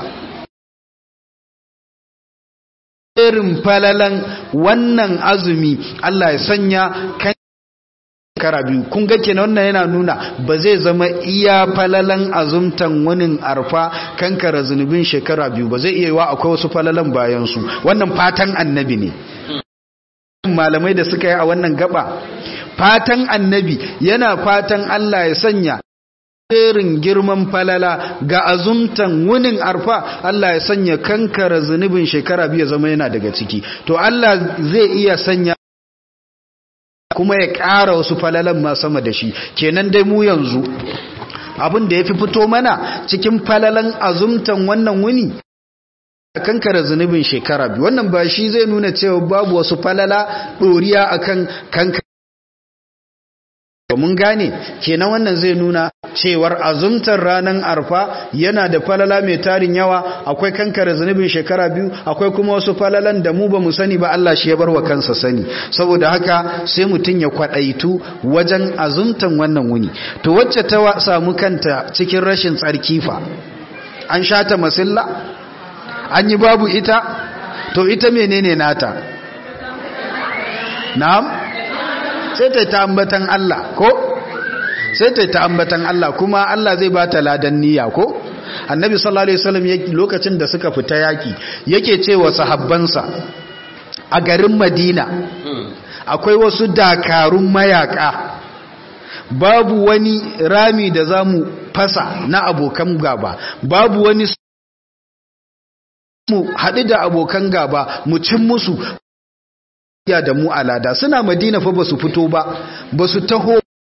Irin falalan wannan azumi Allah ya sanya kan shekara biyu. Kun ga kenan wannan yana nuna ba zai zama iya falalan azumtan wani arfa kankara zunubin shekara biyu ba, zai iya yiwa akwai wasu falalan bayan su. Wannan fatan annabi ne. Malamai da suka yi a wannan gaba, fatan annabi yana fatan Allah ya sanya irin girman falala ga azumtan wunin arfa, Allah ya sanya kankara zunubin shekara biyu zama yana daga ciki. To Allah zai iya sanya kuma ya ƙara wasu falalan ma sama da shi. Kenan dai mu yanzu abin da ya fi fito mana cikin falalan azumtan wannan wuni kankara zunubin shekara biyu. Wannan ba shi zai nuna cewa babu wasu falala ɗoriya akan kankara. Mun gane kenan wannan zai nuna cewar azumtar ranar arfa yana da falala mai tarin yawa, akwai kankara zunubin shekara biyu, akwai kuma wasu falalan da mu ba mu sani ba, Allah shi ya bar wa kansa sani. Saboda haka sai mutum ya kwadaitu wajen azumtan wannan wuni. To wacce ta samu kanta cikin rashin tsarki fa, an shata masilla, an yi babu ita, to ita menene nata? Na'am, sai ta ta ambatan Allah ko sai ta ta ambatan Allah, kuma Allah zai bata ladan niyya ko. Annabi sallallahu alaihi wasallam lokacin da suka fita yaki yake cewa sahabbansa a garin Madina akwai wasu dakarun mayaka, babu wani rami da zamu fasa na abokan gaba, babu wani mu haɗu da abokan gaba mu cin musu ya da mu alada. Suna Madina fa basu fito ba, basu taho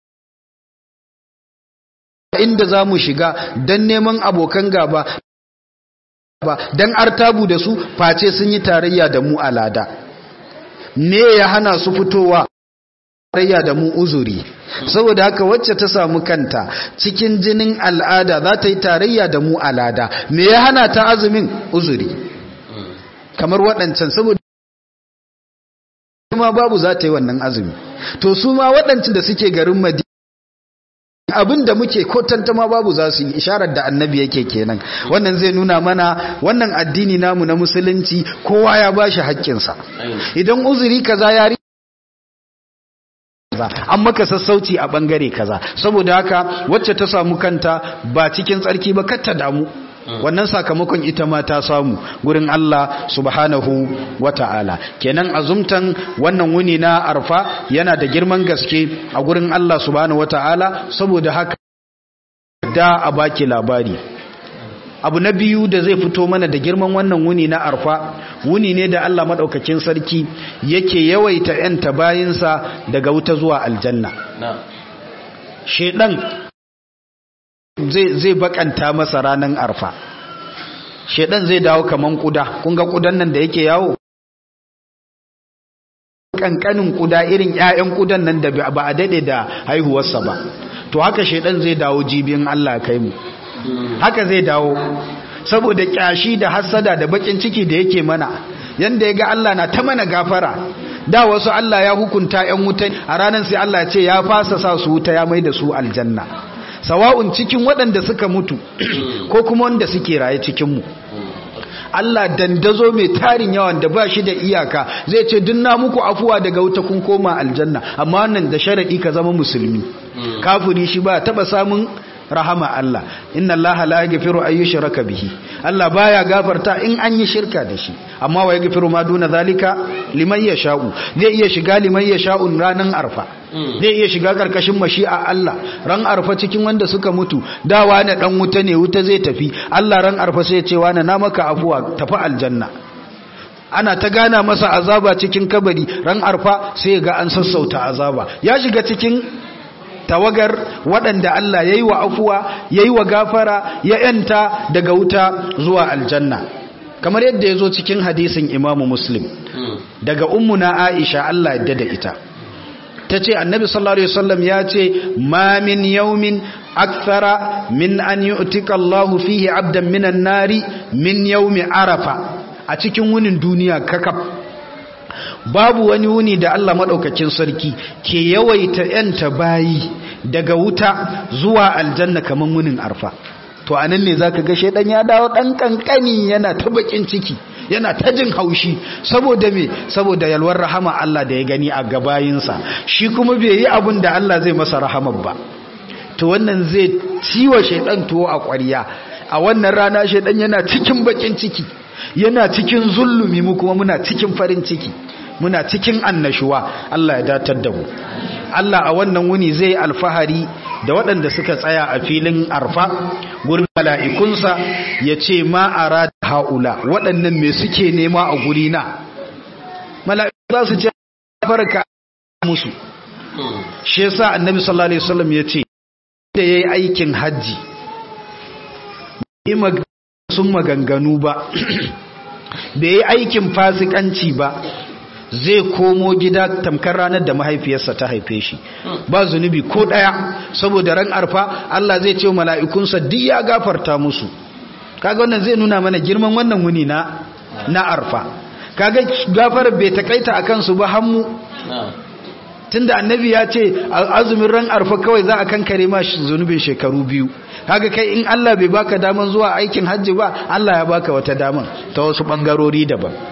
inda zamu shiga dan neman abokan gaba ba, dan artabu da su face sun yi tarayya da mu alada. Me ya hana su fitowa? Tarayya da mu uzuri. Saboda haka wacce ta samu kanta cikin jinin al'ada za ta yi tarayya da mu alada. Me ya hana ta azumin? Uzuri. Kamar waɗancan, saboda kuma babu za ta yi wannan azumi. To su ma waɗancin da suke garin Madina abinda muke ko tantama babu za su yi, isharar da annabi yake kenan. Wannan zai nuna mana wannan addini namu na musulunci kowa ya bashi haƙƙinsa. Idan uzuri kaza ya ri an maka sassauci a bangare kaza. Saboda haka wacce ta samu kanta ba cikin tsarki ba kar ta damu, wannan sakamakon ita ma ta samu gurin Allah subhanahu wata'ala. Kenan azumtan wannan wuni na arfa yana da girman gaske a gurin Allah subhanahu wata'ala. Saboda haka da a baki labari, abu na biyu da zai fito mana da girman wannan wuni na arfa, wuni ne da Allah madaukakin sarki yake yawaita yanta bayinsa daga wuta zuwa aljanna. Shedan zai zai bakanta masa ranan arfa. Shedan zai dawo kaman kuda. Kun ga kudan nan da yake yawo, kankanin kuda, irin ƴaƴan kudan nan da ba a dade da haihuwarsa ba. To haka shedan zai dawo jibin Allah kai mu. Haka zai dawo saboda kyashi da hasada da bakin ciki da yake mana, yanda yaga Allah na ta mana gafara. Da wasu Allah ya hukunta ƴan wuta, a ranar sai Allah ya ce ya fasa sa su wuta, ya mai da su aljanna. Sawa'un cikin waɗanda suka mutu ko kuma wanda suke raye cikinmu. Allah dandazo mai tarin yawan da ba shi da iyaka zai ce duk na muku afuwa daga wuta kun koma aljanna, amma wannan da sharadi ka zama musulmi. Kafiri shi ba taba samun rahama Allah. Inna Allah la yaghfiru an yushraka bihi. Allah baya gafarta in an yi shirka da shi, amma wa yaghfiru ma duna zalika liman yasha'u zai iya shiga liman yasha'u ranan arfa zai iya shiga karkashin mashi'a Allah ran arfa cikin wanda suka mutu dawa na dan wuta ne wuta zai tafi Allah ran arfa sai ya ce wani na maka afuwa tafi aljanna ana ta gana masa azaba cikin kabari ran arfa sai ga an sassauta azaba ya shiga cikin tawagar waɗanda Allah yayi wa afuwa yayi wa gafara ya yanta daga wuta zuwa aljanna kamar yadda yazo cikin hadisin Imam Muslim daga ummuna Aisha Allah ya da ita tace annabi sallallahu alaihi wasallam ya ce ma min yawmin akthara min an yu'tika Allahu fihi 'abdan minan nari min yawmi arafa a cikin wunin duniya kakaf babu wani wuni da Allah madaukakin sarki ke yawaita yanta bayi daga wuta zuwa aljanna kaman wunin arfa to anan ne zaka ga shedan ya dawo dan kankani yana ta bakin ciki yana ta jin haushi saboda me saboda yalwar rahama Allah da ya gani a gabayinsa shi kuma bai yi abin da Allah zai masa rahamar ba to wannan zai ciwa shedan tuwo a ƙwarya a wannan rana shedan yana cikin bakin ciki yana cikin zulumi mu kuma muna cikin farin ciki muna cikin annashuwa Allah ya datar da mu Allah a wannan wuni zai alfahari da waɗanda suka tsaya a filin arfa gurin mala'ikunsa ya ce ma a rada haula waɗannan me suke nema a gurina mala'iku za su ce farka musu shi yasa annabi sallallahu alaihi wasallam ya ce da yayi aikin hajji bai sun maganganu ba bai yi aikin fasikanci ba zai komo gida tamkar ranar da mahaifiyarsa ta haife shi ba zunubi ko daya saboda ran arfa Allah zai ce mala'ikunsa duk ya gafarta musu kaga wannan zai nuna mana girman wannan wuni na na arfa kaga gafar bai takaita akan su ba hammu tunda annabi ya ce azumin ran arfa kawai za a kankare ma zunubin shekaru biyu kaga kai in Allah bai baka daman zuwa aikin hajji ba Allah ya baka wata daman ta wasu bangarori daban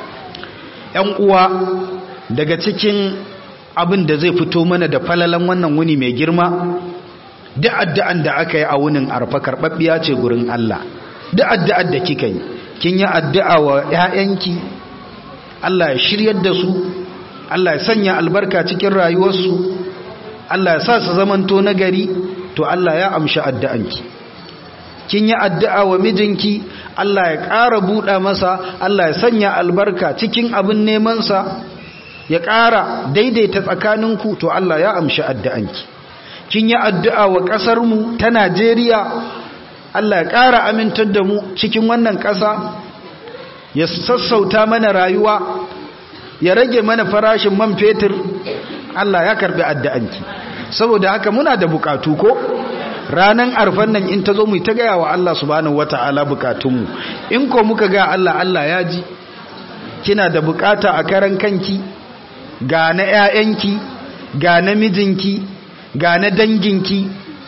‘yan uwa daga cikin abin da zai fito mana da falalan wannan wuni mai girma duk addu'an da aka yi a wunin arfa karɓaɓɓiya ce gurin Allah duk addu'ar da kika yi kin yi addu'a wa ‘ya'yanki Allah ya shiryar da su Allah ya sanya albarka cikin rayuwarsu Allah ya sa su zamanto nagari to Allah ya amshi addu'anki kin yi addu'a wa mijinki Allah ya ƙara buɗa masa Allah ya sanya albarka cikin abin nemansa ya ƙara daidaita tsakaninku to Allah ya amshi addu'anki kin yi addu'a wa ƙasarmu ta Najeriya Allah ya ƙara amintar da mu cikin wannan ƙasa ya sassauta mana rayuwa ya rage mana farashin man fetur Allah ya karɓi addu'anki saboda haka muna da buƙatu ko ranan arfan nan in ta zo mu ta gaya wa Allah subhanahu wata'ala bukatunmu in ko muka ga Allah Allah ya ji kina da bukata a karan kanki ga na ƴaƴanki ga na mijinki ga na danginki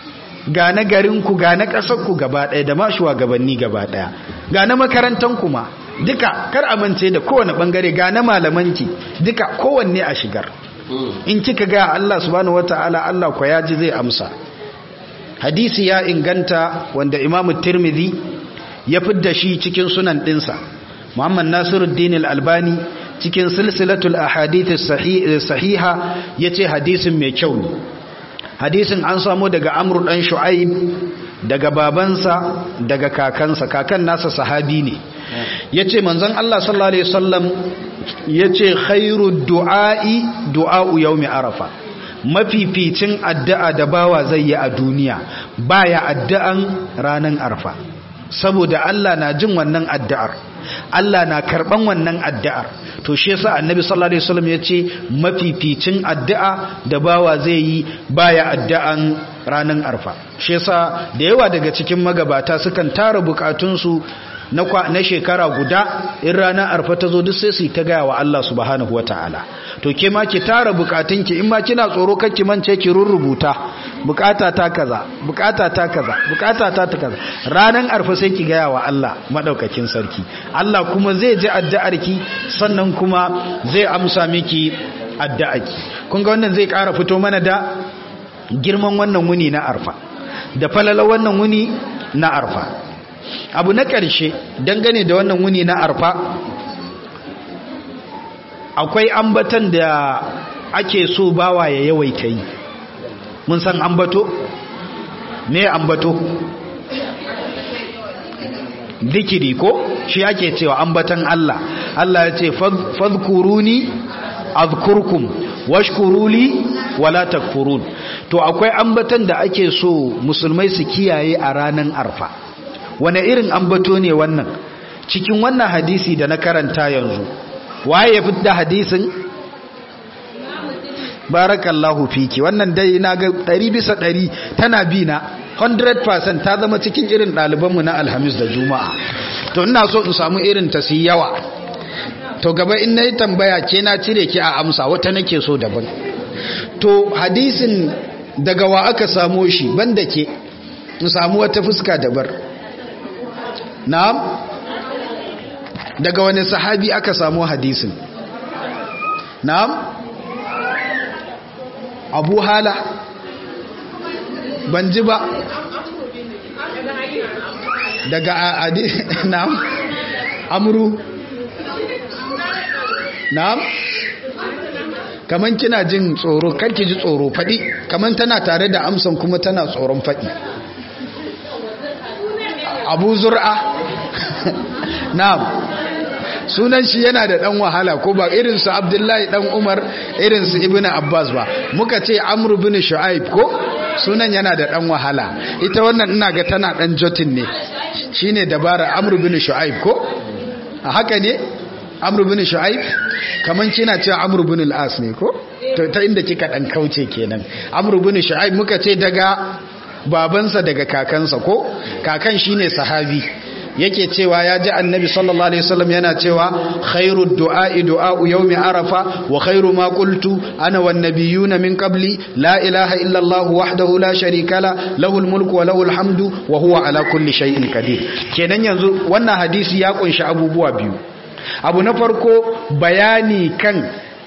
ga na garinku ga na ƙasarku gaba ɗaya da ma shugabanni gaba ɗaya ga na makarantanku ma duka kar amince da kowane bangare ga na malamanki duka kowanne a shigar in kika ga Allah subhanahu wata'ala Allah ko ya ji zai amsa hadisi ya inganta wanda imamu tirmidhi ya fidda shi cikin sunan dinsa muhammad nasiruddin al-albani cikin silsilatul ahadith sahiha yace hadisin mai kyau ne hadisin an samu daga amru dan shu'aib daga babansa daga kakansa kakan nasa sahabi ne yace manzon Allah sallallahu alaihi wasallam yace khairu du'a'i du'a'u yawmi arafa mafificin addu'a da bawa zai yi a duniya baya addu'an ranan arfa saboda Allah na jin wannan addu'ar Allah na karban wannan addu'ar to shi yasa annabi sallallahu alaihi wasallam yace mafificin addu'a da bawa zai yi baya addu'an ranan arfa shi yasa da yawa daga cikin magabata sukan tara bukatunsu na na shekara guda in ranar arfa ta zo duk sai su ta gaya wa Allah subhanahu wataala to ke ma ki tara bukatunki in ma kina tsoro kake mance ki rurrubuta bukata ta kaza bukata ta kaza bukata ta ta kaza ranar arfa sai ki gaya wa Allah madaukakin sarki Allah kuma zai ji addu'arki sannan kuma zai amsa miki addu'arki kun ga wannan zai ƙara fito mana da girman wannan wuni na arfa da falala wannan wuni na arfa abu na ƙarshe dangane da wannan wuni na arfa akwai ambatan da ake so bawa ya yawaita yi. Mun san ambato? Me ambato? Zikiri ko? Shi ake cewa ambatan Allah. Allah ya ce fadhkuruni azkurkum washkuruli wala takfurun. To akwai ambatan da ake so musulmai su kiyaye a ranar arfa. Wane irin ambato ne wannan? Cikin wannan hadisi da na karanta yanzu, waye ya fitar da hadisin? Barakallahu fiki. Wannan dai na ga ɗari bisa ɗari tana bi na one hundred percent ta zama cikin irin ɗalibanmu na Alhamis da Juma'a. To ina so in samu irin ta su yawa. To gaba in nayi tambaya ke na cire ki a amsa, wata nake so daban. To hadisin daga wa aka samo shi banda ke in samu wata fuska dabar. Na'am? Daga wani sahabi aka samu hadisin? Na'am? Abu Hala? Ban ji ba. Daga adi na'am? Amru? Na'am? Kaman kina jin tsoro, karki ji tsoro fadi, kaman tana tare da amsan kuma tana tsoron fadi. Abu Zur'a? Na'am. Sunan shi yana da dan wahala ko ba irin su Abdullahi dan Umar, irin su Ibn Abbas ba. Muka ce Amr ibn Shu'aib ko? Sunan yana da dan wahala. Ita wannan ina ga tana dan jotin ne. Shine dabara Amr ibn Shu'aib ko? A haka ne? Amr ibn Shu'aib? Kaman kina cewa Amr ibn al-As ne ko? To ta inda kika dan kauce kenan. Amr ibn Shu'aib muka ce daga babansa daga kakansa ko? Kakan shine sahabi. Yake cewa ya ji annabi sallallahu alaihi wasallam yana cewa khairu du'a'i du'a'u yawmi arafa wa khairu ma qultu ana wan nabiyuna min qabli la ilaha illa allah wahdahu la sharika la lahul mulku wa lahul hamdu wa huwa ala kulli shay'in qadir. Kenan yanzu wannan hadisi ya kunshi abubuwa biyu. Abu na farko bayani kan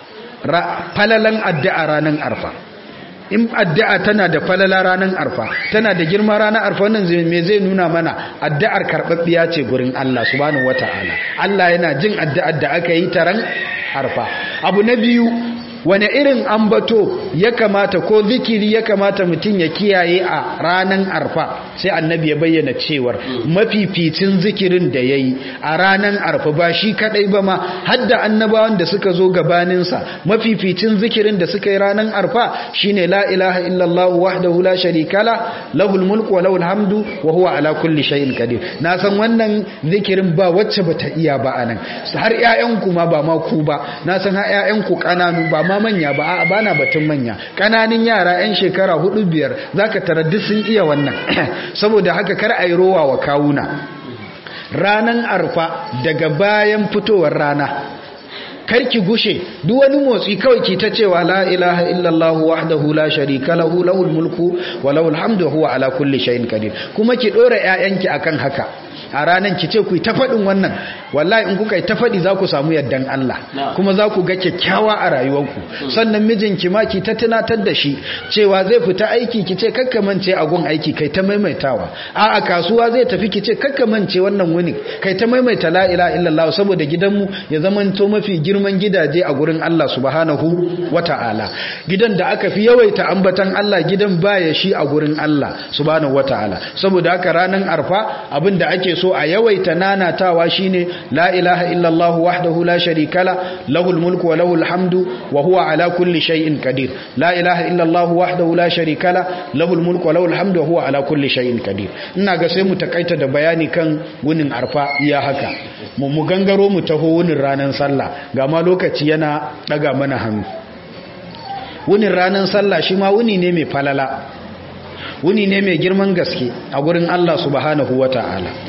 falalan addu'a ranan arfa. In addu'a tana da falala ranar arfa, tana da girma ranar arfa, wannan me zai nuna mana addu'ar karɓaɓɓiya ce gurin Allah subhanahu wata'ala. Allah yana jin addu'ar da aka yi taran arfa. Abu na biyu, wane irin ambato ya kamata ko zikiri ya kamata mutum ya kiyaye a ranar arfa, sai annabi ya bayyana cewar mafificin zikirin da ya yi a ranar arfa ba shi kadai ba ma, hadda annabawan da suka zo gabaninsa mafificin zikirin da suka yi ranar arfa shine la ilaha illallah wahdahu la sharika la lahul mulku wa lahul hamdu wa huwa ala kulli shay'in qadir. Na san wannan zikirin ba wacce bata iya ba anan, har ƴaƴanku ma ba ma ku ba, na san har ƴaƴanku kananu ba ma manya ba, ba na batun manya, kananin yara ƴan shekara hudu biyar zaka tarar duk sun iya wannan. Saboda haka kar a yi rowa wa kawuna. Ranan arfa daga bayan fitowar rana karki gushe duk wani motsi kawai ki ta cewa la ilaha illallah wahdahu la sharika lahu lahul mulku wa lahul hamdu huwa ala kulli shay'in qadir. Kuma ki dora ƴaƴanki akan haka. A ranan ki ce ku ta faɗin wannan, wallahi in kuka yi ta faɗi za ku samu yardan Allah, kuma za ku ga kyakkyawa a rayuwarku. Sannan mijinki ma ki ta tunatar da shi cewa zai fita aiki, ki ce kakkamance a gun aiki kai ta maimaitawa. A a kasuwa zai tafi, ki ce kakkamance wannan wuni kai ta maimaita la ilaha illallah, saboda gidanmu ya zamanto mafi girman gidaje a gurin Allah subhanahu wata'ala. Gidan da aka fi yawaita ambatan Allah, gidan baya shi a gurin Allah subhanahu wata'ala. Saboda haka ranan arfa abin da ake so a yawaita nanatawa shine la ilaha illallah wahdahu la sharika la lahul mulku wa lahul hamdu wa huwa ala kulli shay'in qadir. La ilaha illallah wahdahu la sharika la lahul mulku wa lahul hamdu wa huwa ala kulli shay'in qadir. Ina ga sai mu takaita da bayani kan wunin arfa iya haka, mu mu gangaro mu taho wunin ranan sallah, ga ma lokaci yana daga mana hannu. Wunin ranan sallah shi ma wuni ne mai falala, wuni ne mai girman gaske a gurin Allah subhanahu wata'ala.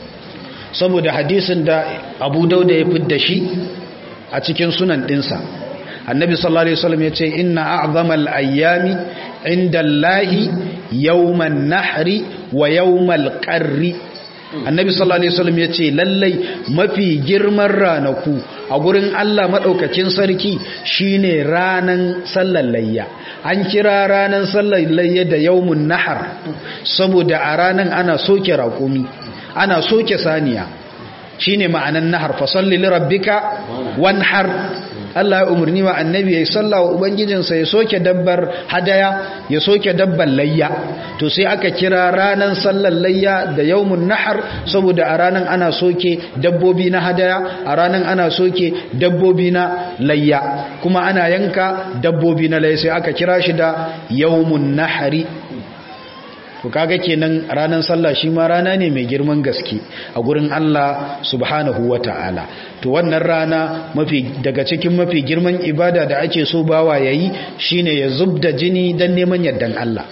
Saboda hadisin da Abu Dauda ya fidda shi a cikin sunan dinsa, annabi sallallahu alaihi wasallam ya ce inna a'zamal ayyami indallahi yawman nahri wa yawmal qarri. Annabi sallallahu alaihi wasallam ya ce lallai mafi girman ranaku a gurin Allah madaukakin sarki shine ranan sallar layya. An kira ranan sallar layya da yawmun nahar saboda a ranan ana soke raƙumi, ana soke saniya, shine ma'anan nahar, fa salli li rabbika wanhar. Allah ya umarni wa annabi ya salla wa ubangijinsa ya soke dabbar hadaya ya soke dabbar layya to sai aka kira ranan sallar layya da yawmun nahar saboda a ranan ana soke dabbobi na hadaya a ranan ana soke dabbobi na layya kuma ana yanka dabbobi na layya sai aka kira shi da yawmun nahari to kaga kenan ranar sallah shi ma rana ne mai girman gaske a gurin Allah subhanahu wata'ala to wannan rana mafi daga cikin mafi girman ibada da ake so bawa yayi shine ya zubda jini dan neman yardan Allah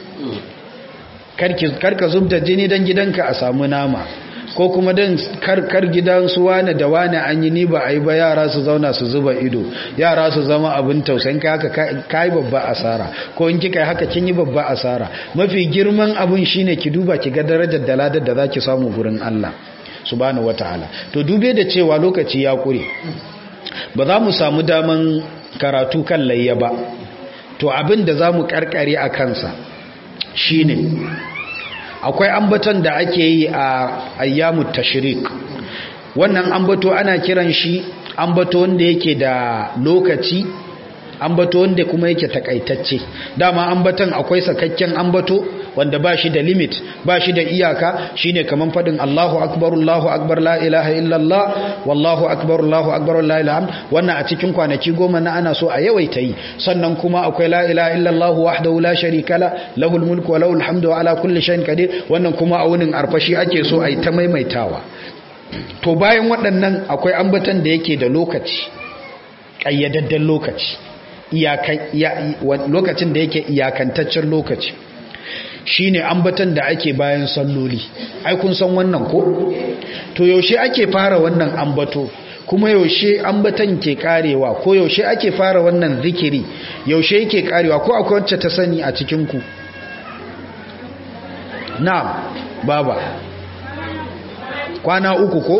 karki karka zubda jini dan gidanka a samu nama ko kuma dan karkar gidan su wane da wane an yi ni ba ai ba yara su zauna su zuba ido yara su zama abin tausayin kai haka kai babba asara ko in kika haka kin yi babba asara mafi girman abun shine ki duba ki ga darajar da ladar da zaki samu gurin Allah subhanahu wataala to dube da cewa lokaci ya kure ba za mu samu daman karatu kan layya ba to abin da zamu karkare a kansa shine akwai ambaton da ake yi a ayyamut tashrik wannan ambato ana kiran shi ambato wanda yake da lokaci ambato wanda kuma yake takaitacce dama ambaton akwai sakakken ambato wanda ba shi da limit ba shi da iyaka shine kaman fadin Allahu akbar Allahu akbar la ilaha illallah wallahu akbar Allahu akbar la ilaha wannan a cikin kwanaki goma na ana so a yawaita yi sannan kuma akwai la ilaha illallah wahdahu la sharika la lahul mulku wa lahul hamdu wa ala kulli shay'in qadir wannan kuma a wunin arfashi ake so a yi ta maimaitawa to bayan waɗannan akwai ambatan da yake da lokaci ƙayyadadden lokaci lokacin da yake iyakantaccen lokaci shine ambatan da ake bayan salloli ai kun san wannan ko to yaushe ake fara wannan ambato kuma yaushe ambatan ke karewa ko yaushe ake fara wannan zikiri yaushe yake karewa ko akwai wacce ta sani a cikin ku na'am baba kwana uku ko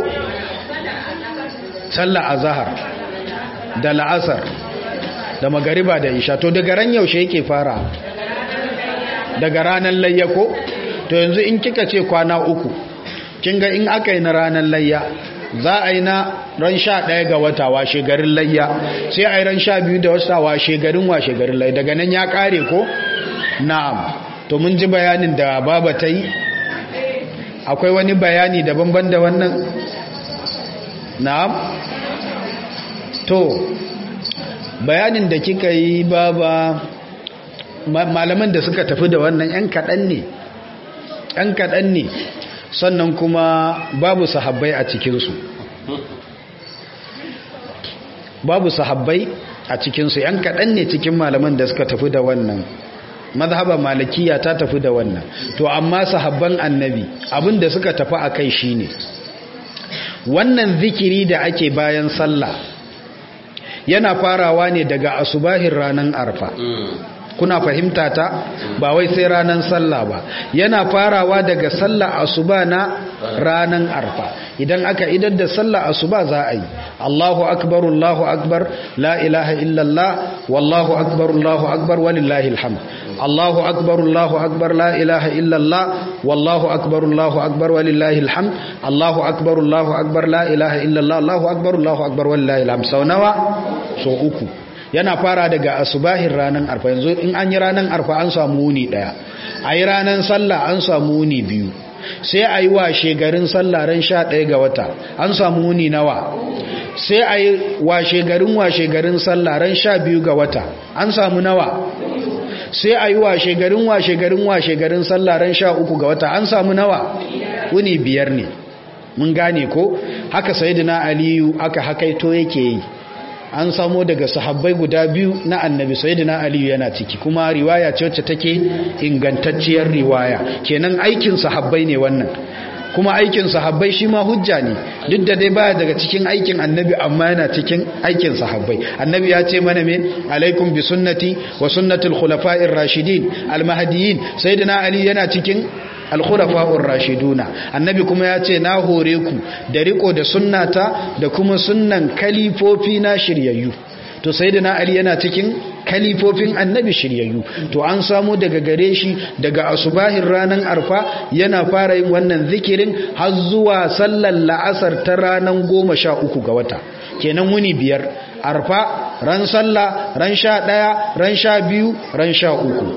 sallar azhar da la'asar da magariba da isha to daga ran yaushe yake fara daga ranar layya ko to yanzu in kika ce kwana uku kin ga in aka yi na ranar layya za a yi na ran sha ɗaya ga wata washe garin layya sai a yi ran sha biyu da wata washe garin washe garin layya daga nan ya kare ko na'am to mun ji bayanin da baba ta yi akwai wani bayani daban-ban da wannan na'am to bayanin da kika yi baba malaman da suka tafi da wannan yan kaɗan ne yan kaɗan ne sannan kuma babu sahabbai a cikinsu babu sahabbai a cikinsu yan kaɗan ne cikin malaman da suka tafi da wannan mazhaba malikiya ta tafi da wannan to amma sahabban annabi abin da suka tafi a kai shine wannan zikiri da ake bayan sallah yana farawa ne daga asubahin ranar arfa kuna fahimta ta ba wai sai ranar sallah ba yana farawa daga sallah asuba na ranar arfa idan aka idar da sallah asuba za a yi Allahu akbar Allahu akbar la ilaha illallah wallahu akbar Allahu akbar walillahi alhamd Allahu akbar Allahu akbar la ilaha illallah wallahu akbar Allahu akbar walillahi alhamd Allahu akbar Allahu akbar la ilaha illallah Allahu akbar Allahu akbar walillahi alhamd sau nawa so uku yana fara daga asubahin ranar arfa yanzu in an yi ranar arfa an samu wuni daya a yi ranar sallah an samu wuni biyu sai a yi washe garin sallah ran sha ɗaya ga wata an samu wuni nawa sai a yi washe garin washe garin sallah ran sha biyu ga wata an samu nawa sai a yi washe garin washe garin washe garin sallah ran sha uku ga wata an samu nawa wuni biyar ne mun gane ko haka sayyidina aliyu aka hakaito yake yi an samo daga sahabbai guda biyu na annabi sayyidina aliyu yana ciki kuma riwaya ce wacce take ingantacciyar riwaya kenan aikin sahabbai ne wannan kuma aikin sahabbai shi ma hujja ne duk da dai baya daga cikin aikin annabi amma yana cikin aikin sahabbai annabi ya ce mana me alaikum bi sunnati wa sunnatul khulafa'ir rashidin al-mahdiyyin sayyidina ali yana cikin al-khulafa'ur rashiduna annabi kuma ya ce na hore ku da riko da sunnata da kuma sunnan kalifofi na shiryayyu to sayyidina ali yana cikin kalifofin annabi shiryayyu to an samu daga gare shi daga asubahin ranan arfa yana fara yin wannan zikirin har zuwa sallar la'asar ta ranan goma sha uku ga wata kenan wuni biyar arfa ran sallah ran sha ɗaya ran sha biyu ran sha uku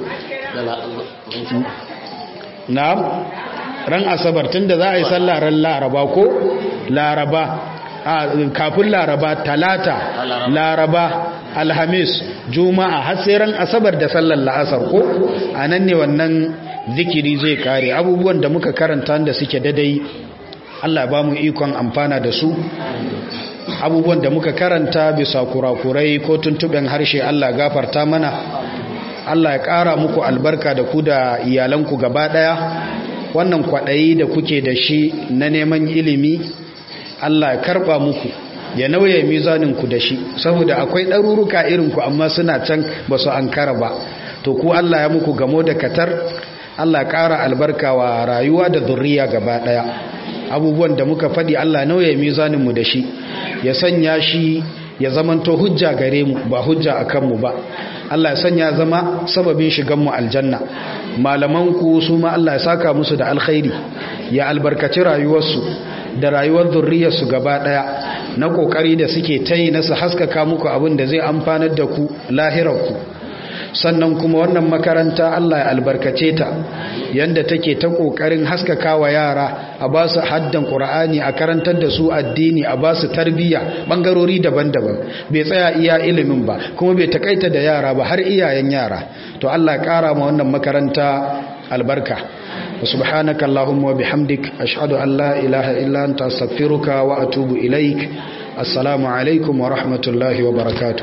na'am ran asabar tunda za a yi sallah ran laraba ko laraba a kafin laraba talata laraba alhamis juma'a har sai ran asabar da sallar la'asar ko anan ne wannan zikiri zai kare abubuwan da muka karanta da suke dadai Allah ba mu ikon amfana da su abubuwan da muka karanta bisa kurakurai ko tuntuben harshe Allah gafarta mana Allah ya ƙara muku albarka da ku da iyalanku gaba ɗaya wannan kwaɗayi da kuke da shi na neman ilimi Allah ya karɓa muku ya nauye mizaninku da shi saboda akwai ɗaruruka irinku amma suna can ba su ankara ba to ku Allah ya muku gamo da katar Allah ya ƙara albarka wa rayuwa da zurriya gaba ɗaya abubuwan da muka faɗi Allah nauye mizaninmu da shi ya sanya shi ya zamanto hujja gare mu ba hujja a kanmu ba Allah ya sanya zama sababin shiganmu aljanna malamanku su ma Allah ya saka musu da alkhairi ya albarkaci rayuwarsu da rayuwar zurriyarsu gaba daya na kokari da suke tayi na su haskaka muku abin da zai amfanar da ku lahirarku sannan kuma wannan makaranta Allah ya albarkace ta yanda take ta kokarin haskaka wa yara a ba su haddan Qur'ani a karantar da su addini a ba su tarbiyya bangarori daban-daban bai tsaya iya ilimin ba kuma bai takaita da yara ba har iyayen yara to Allah ya kara ma wannan makaranta albarka subhanaka allahumma wa bihamdik ashhadu an la ilaha illa anta astaghfiruka wa atubu ilaik assalamu alaikum wa rahmatullahi wa barakatuh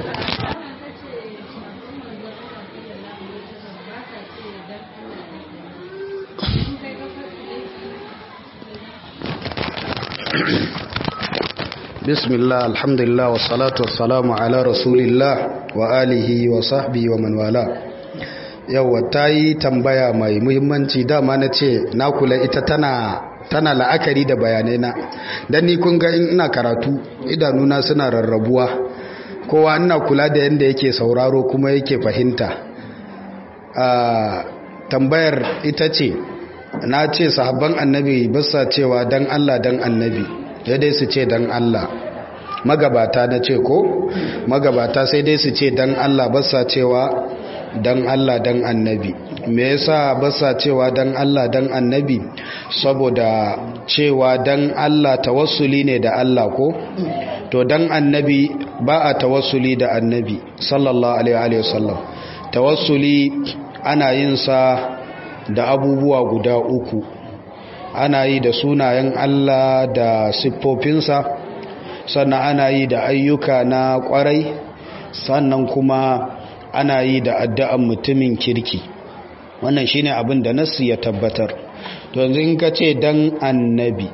bismillah alhamdulillah wassalatu wassalamu ala rasulillah wa alihi wa sahbihi wa man wala yawa tayi tambaya mai muhimmanci dama na ce na kula ita tana tana la'akari da bayanai na dan ni kun ga in ina karatu idanuna suna rarrabuwa kowa ina kula da yanda yake sauraro kuma yake fahimta a tambayar ita ce na ce sahabban annabi basa cewa dan Allah dan annabi dai su ce dan Allah magabata na ce ko magabata sai dai su ce dan Allah basa cewa dan Allah dan annabi me yasa basa cewa dan Allah dan annabi saboda cewa dan Allah tawassuli ne da Allah ko to dan annabi ba a tawassuli da annabi sallallahu alaihi wasallam tawassuli ana yin sa da abubuwa guda uku ana yi da sunayen Allah da siffofinsa sannan ana yi da ayyuka na kwarai sannan kuma ana yi da addu'an mutumin kirki wannan shine abin da nasu ya tabbatar to yanzu in ka ce dan annabi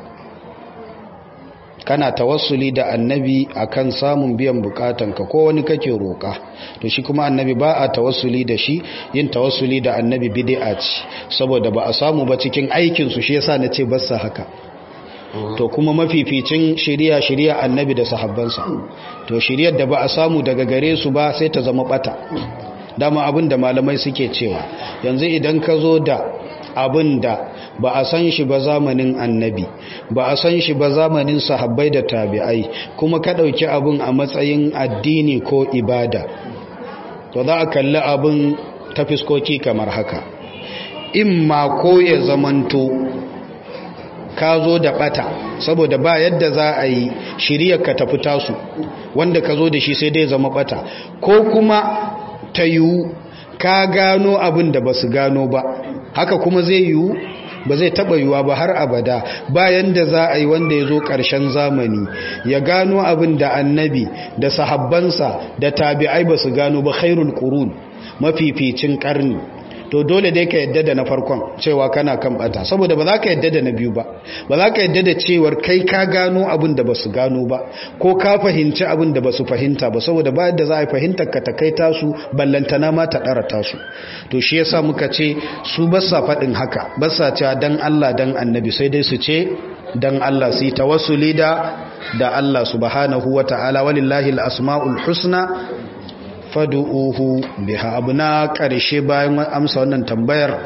kana tawassuli da annabi akan samun biyan bukatanka ko wani kake roka to shi kuma annabi ba a tawassuli da shi yin tawassuli da annabi bid'a ce saboda ba a samu ba cikin aikin su shi yasa nace ba sa haka to kuma mafificin shari'a shari'a annabi da sahabbansa to shari'ar da ba a samu daga gare su ba sai ta zama bata dama abin da malamai suke cewa yanzu idan ka zo da abin da ba a san shi ba zamanin annabi ba a san shi ba zamanin sahabbai da tabi'ai kuma ka ɗauki abin a matsayin addini ko ibada to za a kalli abin ta fiskoki kamar haka in ma ko ya zamanto ka zo da bata saboda ba yadda za a yi shiriyar ka tafi tasu wanda ka zo da shi sai dai zama bata ko kuma ta yiwu ka gano abin da ba su gano ba haka kuma zai yiwu ba zai taba yiwuwa ba har abada bayan da za a yi wanda ya zo ƙarshen zamani ya gano abin da annabi da sahabbansa da tabi'ai ba su gano ba khairul qurun mafificin ƙarni to dole dai ka yadda da na farkon cewa kana kan bata saboda ba za ka yadda da na biyu ba ba za ka yadda da cewar kai ka gano abin da ba su gano ba ko ka fahimci abin da ba su fahimta ba saboda ba yadda za a fahimtar ka ta kai tasu ballantana ma ta ɗara tasu to shi yasa muka ce su ba sa faɗin haka ba sa cewa dan Allah dan annabi sai dai su ce dan Allah su yi tawassuli da da Allah subhanahu wa ta'ala walillahi al-asma'ul husna fadu'uhu biha abu na ƙarshe bayan amsa wannan tambayar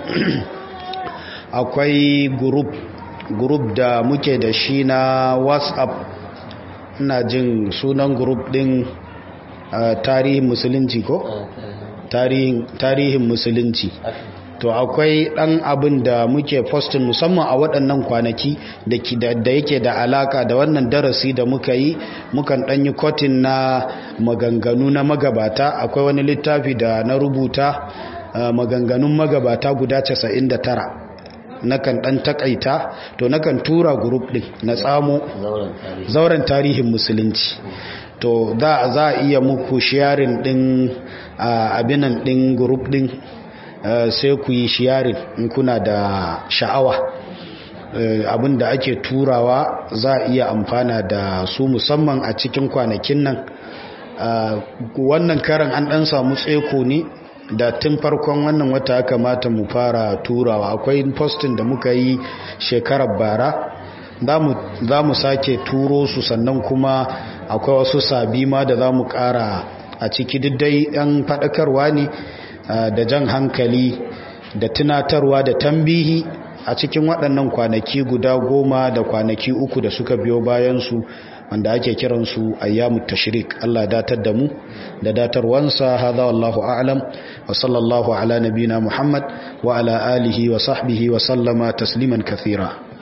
akwai group group da muke da shi na WhatsApp ina jin sunan group din tarihin musulunci ko tarihin tarihin musulunci to akwai dan abin da muke postin musamman a waɗannan kwanaki da da yake da alaka da wannan darasi da muka yi mukan dan yi kotin na maganganu na magabata. Akwai wani littafi da na rubuta maganganun magabata guda casa'in da tara nakan dan takaita to nakan tura group din na tsamo zauren tarihin musulunci to za za iya muku sharing din abinan din group din sai ku yi sharing in kuna da sha'awa abinda ake turawa za a iya amfana da su musamman a cikin kwanakin nan. Wannan karan an dan samu tseko ne da tun farkon wannan wata ya kamata mu fara turawa. Akwai postin da muka yi shekarar bara za mu sake turo su, sannan kuma akwai wasu sabi ma da za mu kara a ciki diddai yan faɗakarwa ne da jan hankali da tunatarwa da tambihi a cikin waɗannan kwanaki guda goma da kwanaki uku da suka biyo bayansu wanda ake kiransu ayyamut tashrik. Allah datar da mu da datarwansa. hadha wallahu a'lam wa sallallahu ala nabina Muhammad wa ala alihi wa sahbihi wa sallama tasliman kathira.